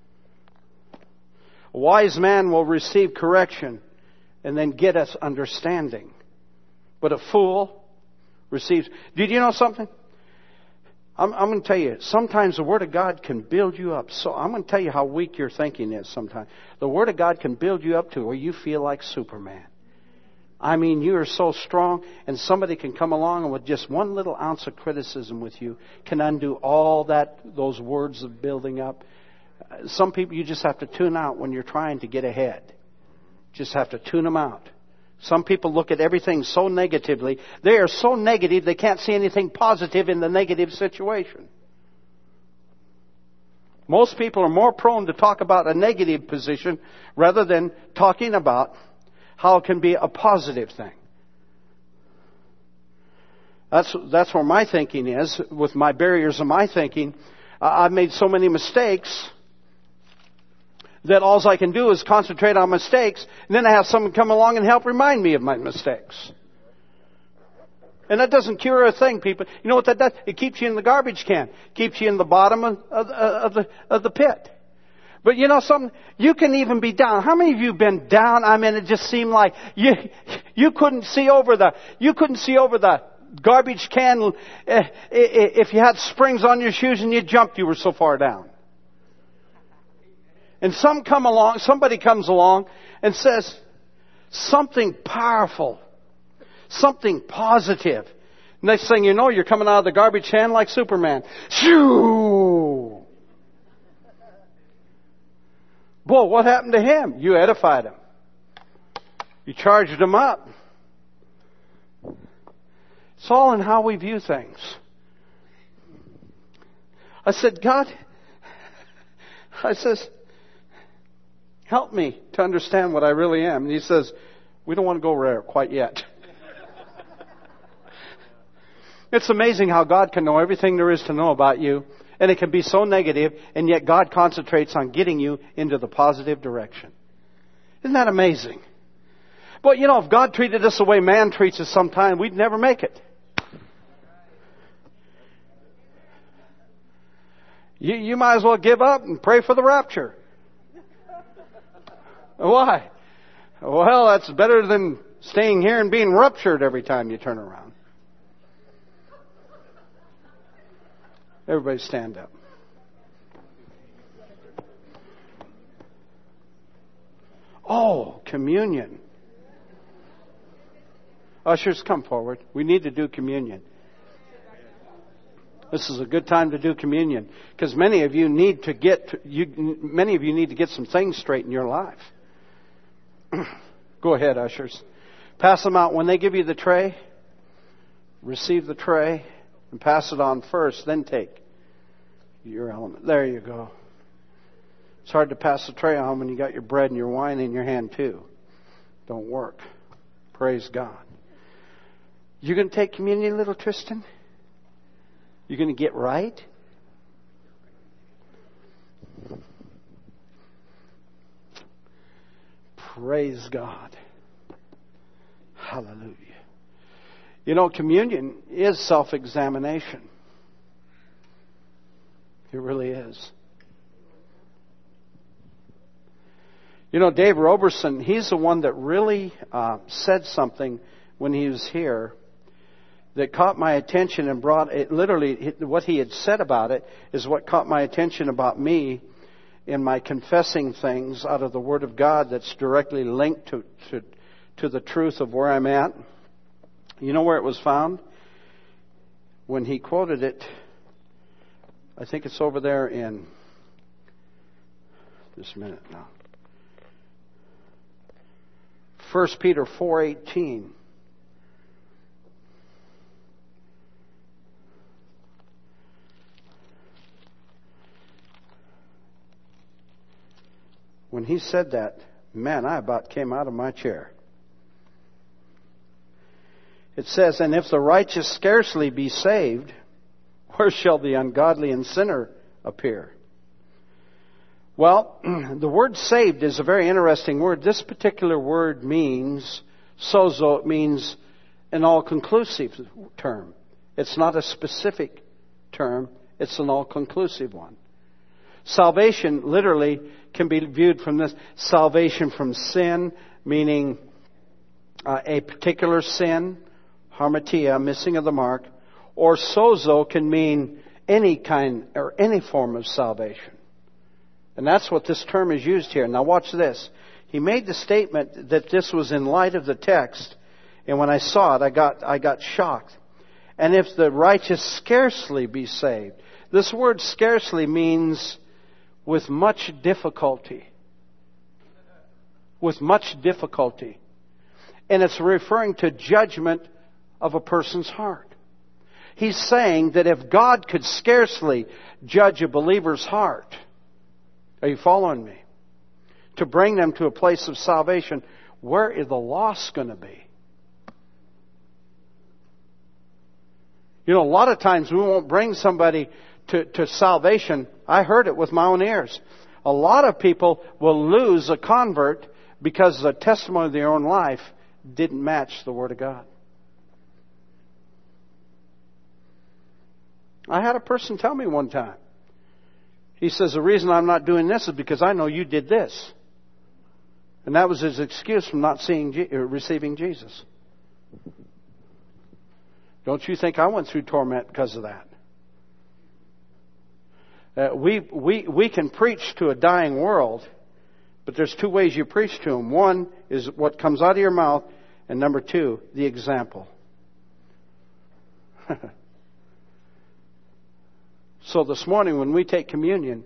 A wise man will receive correction and then get us understanding. But a fool receives... Did you know something? I'm, I'm going to tell you, sometimes the Word of God can build you up. So I'm going to tell you how weak your thinking is sometimes. The Word of God can build you up to where you feel like Superman. I mean, you are so strong, and somebody can come along and with just one little ounce of criticism with you can undo all that, those words of building up. Some people you just have to tune out when you're trying to get ahead. Just have to tune them out. Some people look at everything so negatively. They are so negative they can't see anything positive in the negative situation. Most people are more prone to talk about a negative position rather than talking about how it can be a positive thing. That's, that's where my thinking is, with my barriers of my thinking. I've made so many mistakes that all I can do is concentrate on mistakes, and then I have someone come along and help remind me of my mistakes. And that doesn't cure a thing, people. You know what that does? It keeps you in the garbage can. It keeps you in the bottom of, of, of, the, of the pit. But you know something? You can even be down. How many of you have been down? I mean, it just seemed like you you couldn't see over the you couldn't see over the garbage can. If you had springs on your shoes and you jumped, you were so far down. And some come along, somebody comes along and says something powerful, something positive. Next thing you know, you're coming out of the garbage can like Superman. Shoo! Boy, what happened to him? You edified him. You charged him up. It's all in how we view things. I said, God, I says, help me to understand what I really am. And He says, we don't want to go there quite yet. It's amazing how God can know everything there is to know about you. And it can be so negative, and yet God concentrates on getting you into the positive direction. Isn't that amazing? But you know, if God treated us the way man treats us sometimes, we'd never make it. You, you might as well give up and pray for the rapture. Why? Well, that's better than staying here and being ruptured every time you turn around. Everybody stand up. Oh, communion. Ushers, come forward. We need to do communion. This is a good time to do communion because many of you need to get you. Many of you need to get some things straight in your life. Go ahead, ushers. Pass them out when they give you the tray. Receive the tray and pass it on first. Then take your element. There you go. It's hard to pass the tray on when you got your bread and your wine in your hand too. Don't work. Praise God. You going to take communion, little Tristan? You going to get right? Praise God. Hallelujah. You know, communion is self-examination. It really is. You know, Dave Roberson, he's the one that really uh, said something when he was here that caught my attention and brought it, literally what he had said about it is what caught my attention about me in my confessing things out of the Word of God that's directly linked to, to, to the truth of where I'm at. You know where it was found? When he quoted it, I think it's over there in, just a minute now. First Peter four eighteen. When he said that, man, I about came out of my chair. It says, and if the righteous scarcely be saved, where shall the ungodly and sinner appear? Well, the word saved is a very interesting word. This particular word means, sozo, it means an all-conclusive term. It's not a specific term. It's an all-conclusive one. Salvation literally can be viewed from this. Salvation from sin, meaning uh, a particular sin, harmatia, missing of the mark, or sozo can mean any kind or any form of salvation. And that's what this term is used here. Now watch this. He made the statement that this was in light of the text, and when I saw it, I got I got shocked. And if the righteous scarcely be saved. This word scarcely means with much difficulty. With much difficulty. And it's referring to judgment of a person's heart. He's saying that if God could scarcely judge a believer's heart, are you following me? To bring them to a place of salvation, where is the loss going to be? You know, a lot of times we won't bring somebody to, to salvation. I heard it with my own ears. A lot of people will lose a convert because the testimony of their own life didn't match the Word of God. I had a person tell me one time. He says, the reason I'm not doing this is because I know you did this. And that was his excuse from not seeing, receiving Jesus. Don't you think I went through torment because of that? Uh, we, we, we can preach to a dying world, but there's two ways you preach to them. One is what comes out of your mouth, and number two, the example. So this morning when we take communion,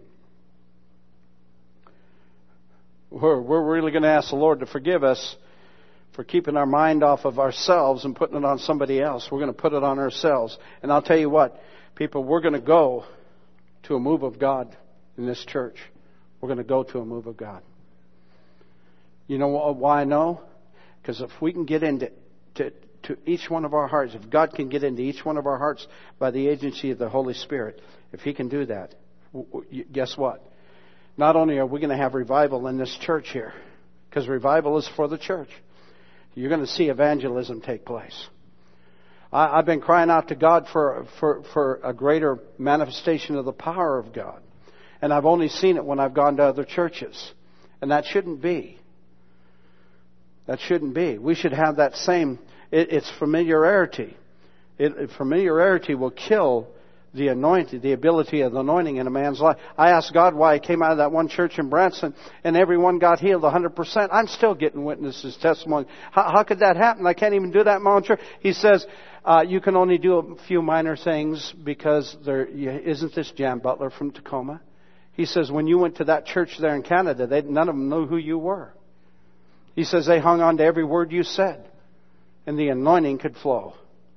we're, we're really going to ask the Lord to forgive us for keeping our mind off of ourselves and putting it on somebody else. We're going to put it on ourselves. And I'll tell you what, people, we're going to go to a move of God in this church. We're going to go to a move of God. You know why I know? Because if we can get into to, to each one of our hearts, if God can get into each one of our hearts by the agency of the Holy Spirit, if He can do that, guess what? Not only are we going to have revival in this church here, because revival is for the church, you're going to see evangelism take place. I, I've been crying out to God for, for, for a greater manifestation of the power of God. And I've only seen it when I've gone to other churches. And that shouldn't be. That shouldn't be. We should have that same, it, it's familiarity. It, familiarity will kill the anointing, the ability of the anointing in a man's life. I asked God why I came out of that one church in Branson and everyone got healed one hundred percent. I'm still getting witnesses, testimony. How, how could that happen? I can't even do that in my own church. He says, uh, you can only do a few minor things because there isn't this Jan Butler from Tacoma. He says, when you went to that church there in Canada, they, none of them knew who you were. He says they hung on to every word you said and the anointing could flow.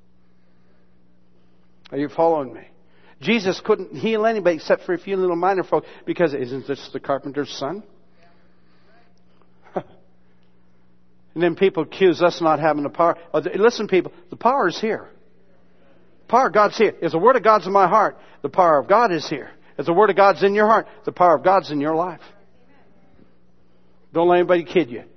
Are you following me? Jesus couldn't heal anybody except for a few little minor folk because isn't this the carpenter's son? And then people accuse us not having the power. Oh, listen, people, the power is here. The power of God's here. If the Word of God's in my heart, the power of God is here. If the Word of God's in your heart, the power of God's in your life. Don't let anybody kid you.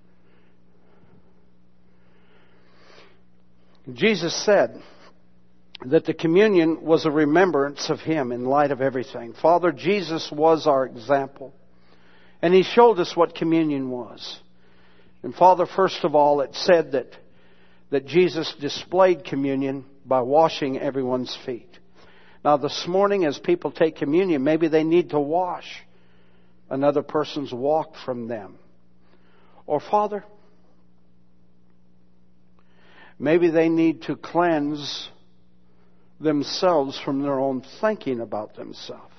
Jesus said that the communion was a remembrance of Him in light of everything. Father, Jesus was our example. And He showed us what communion was. And Father, first of all, it said that, that Jesus displayed communion by washing everyone's feet. Now this morning as people take communion, maybe they need to wash another person's walk from them. Or Father, maybe they need to cleanse themselves from their own thinking about themselves.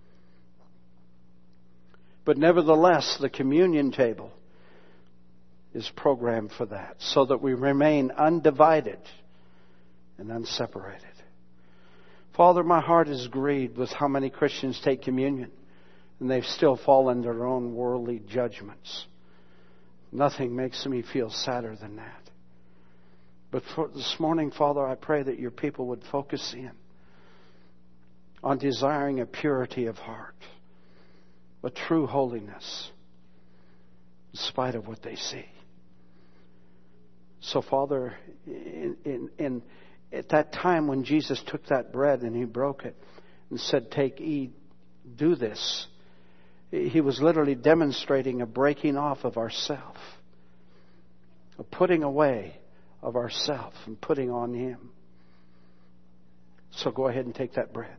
But nevertheless, the communion table is programmed for that, so that we remain undivided and unseparated. Father, my heart is grieved with how many Christians take communion and they've still fallen into their own worldly judgments. Nothing makes me feel sadder than that. But for this morning, Father, I pray that your people would focus in on desiring a purity of heart, a true holiness, in spite of what they see. So, Father, in, in, in, at that time when Jesus took that bread and He broke it and said, take, eat, do this, He was literally demonstrating a breaking off of ourself, a putting away of ourself and putting on Him. So go ahead and take that bread.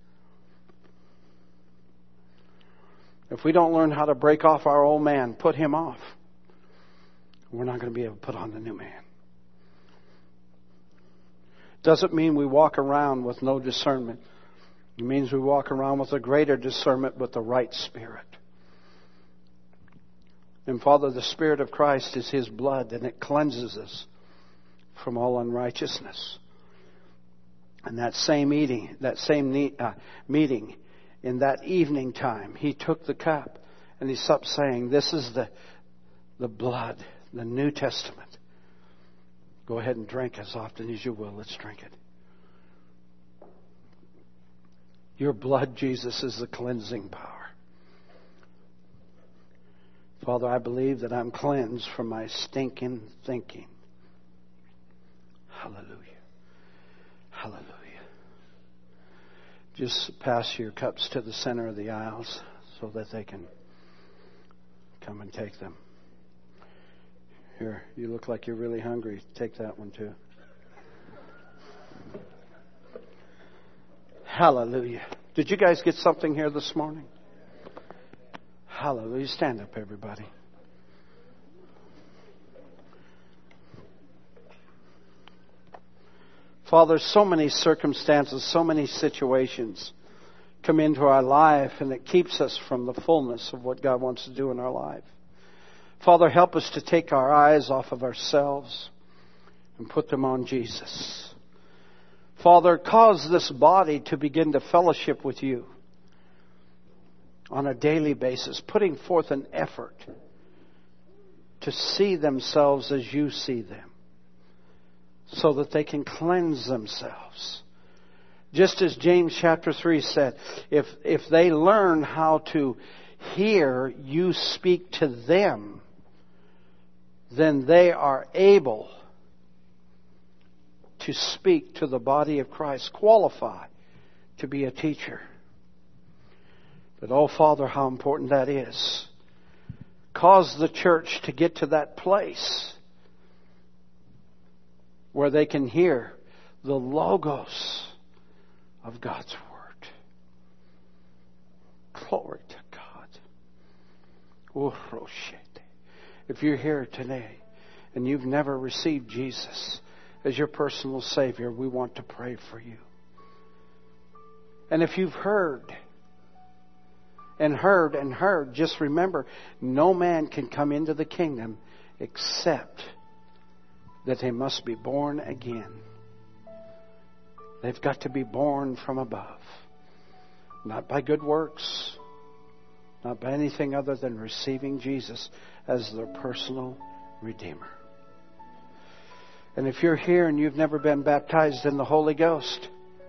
If we don't learn how to break off our old man, put him off, we're not going to be able to put on the new man. Doesn't mean we walk around with no discernment. It means we walk around with a greater discernment with the right spirit. And Father, the Spirit of Christ is His blood, and it cleanses us from all unrighteousness. And that same eating, that same uh, meeting, in that evening time, He took the cup and He stopped saying, this is the, the blood, the New Testament. Go ahead and drink as often as you will. Let's drink it. Your blood, Jesus, is the cleansing power. Father, I believe that I'm cleansed from my stinking thinking. Hallelujah. Hallelujah. Just pass your cups to the center of the aisles so that they can come and take them. Here, you look like you're really hungry. Take that one too. Hallelujah. Did you guys get something here this morning? Hallelujah. Stand up, everybody. Father, so many circumstances, so many situations come into our life, and it keeps us from the fullness of what God wants to do in our life. Father, help us to take our eyes off of ourselves and put them on Jesus. Father, cause this body to begin to fellowship with you on a daily basis, putting forth an effort to see themselves as you see them, so that they can cleanse themselves. Just as James chapter three said, if, if they learn how to hear you speak to them, then they are able to speak to the body of Christ, qualify to be a teacher. But oh, Father, how important that is. Cause the church to get to that place where they can hear the logos of God's Word. Glory to God. If you're here today and you've never received Jesus as your personal Savior, we want to pray for you. And if you've heard and heard and heard, just remember, no man can come into the kingdom except that they must be born again. They've got to be born from above. Not by good works, not by anything other than receiving Jesus as their personal Redeemer. And if you're here and you've never been baptized in the Holy Ghost,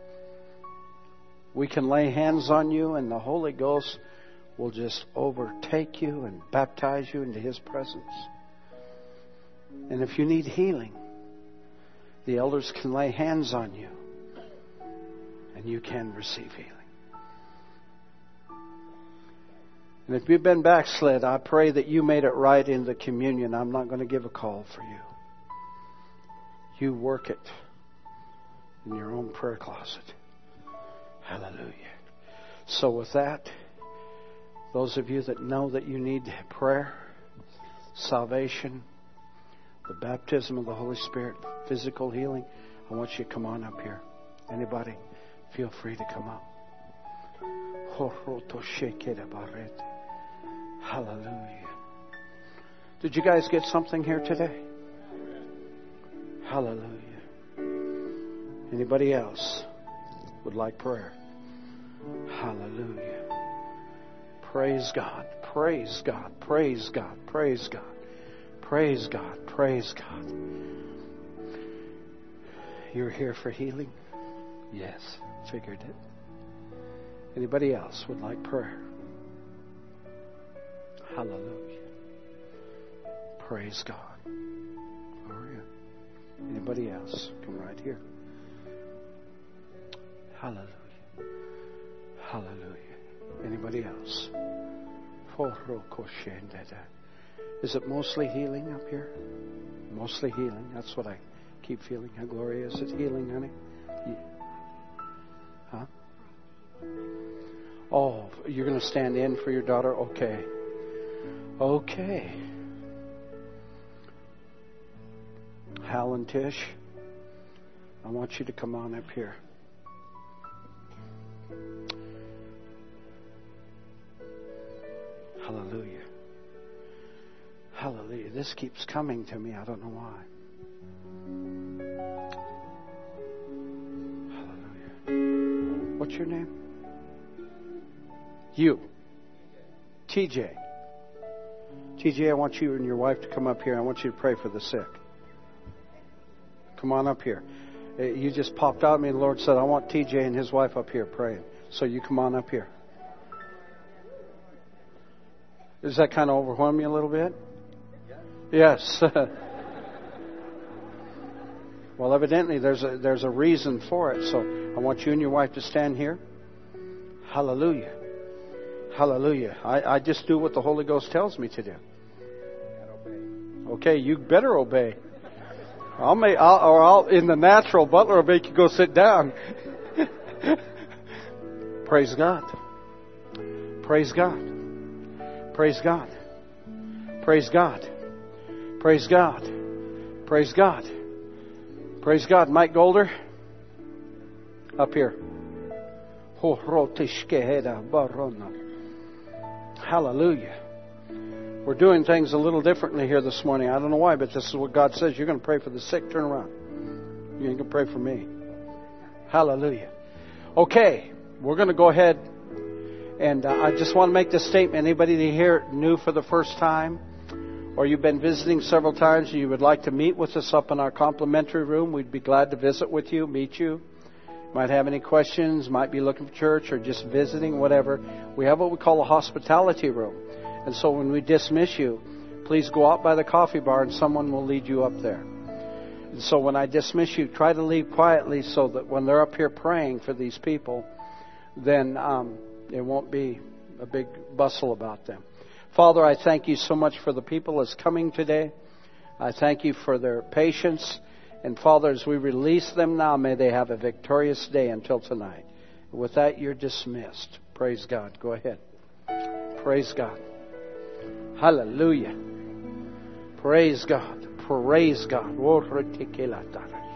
we can lay hands on you and the Holy Ghost will just overtake you and baptize you into His presence. And if you need healing, the elders can lay hands on you and you can receive healing. And if you've been backslid, I pray that you made it right in the communion. I'm not going to give a call for you. You work it in your own prayer closet. Hallelujah. So with that, those of you that know that you need prayer, salvation, the baptism of the Holy Spirit, physical healing, I want you to come on up here. Anybody, feel free to come up. Hallelujah. Did you guys get something here today? Hallelujah. Anybody else would like prayer? Hallelujah. Praise God. Praise God. Praise God. Praise God. Praise God. Praise God. You're here for healing? Yes, figured it. Anybody else would like prayer? Hallelujah. Praise God. Gloria. Anybody else? Come right here. Hallelujah. Hallelujah. Anybody else? Is it mostly healing up here? Mostly healing. That's what I keep feeling. How Gloria, is it healing, honey? Yeah. Huh? Oh, you're going to stand in for your daughter? Okay. Okay. Hal and Tish, I want you to come on up here. Hallelujah. Hallelujah. This keeps coming to me. I don't know why. Hallelujah. What's your name? You. T J. T J, I want you and your wife to come up here. I want you to pray for the sick. Come on up here. You just popped out at me and the Lord said, I want T J and his wife up here praying. So you come on up here. Does that kind of overwhelm you a little bit? Yes. Well, evidently there's a, there's a reason for it. So I want you and your wife to stand here. Hallelujah. Hallelujah. I, I just do what the Holy Ghost tells me to do. Okay, you better obey. I'll make, I'll, or I'll, in the natural, Butler will make you go sit down. Praise God. Praise God. Praise God. Praise God. Praise God. Praise God. Praise God. Mike Golder, up here. Hallelujah. We're doing things a little differently here this morning. I don't know why, but this is what God says. You're going to pray for the sick. Turn around. You're going to pray for me. Hallelujah. Okay, we're going to go ahead. And uh, I just want to make this statement. Anybody here new for the first time, or you've been visiting several times and you would like to meet with us up in our complimentary room, we'd be glad to visit with you, meet you. Might have any questions, might be looking for church or just visiting, whatever. We have what we call a hospitality room. And so when we dismiss you, please go out by the coffee bar and someone will lead you up there. And so when I dismiss you, try to leave quietly so that when they're up here praying for these people, then um, there won't be a big bustle about them. Father, I thank you so much for the people that's coming today. I thank you for their patience. And Father, as we release them now, may they have a victorious day until tonight. With that, you're dismissed. Praise God. Go ahead. Praise God. Hallelujah. Praise God. Praise God.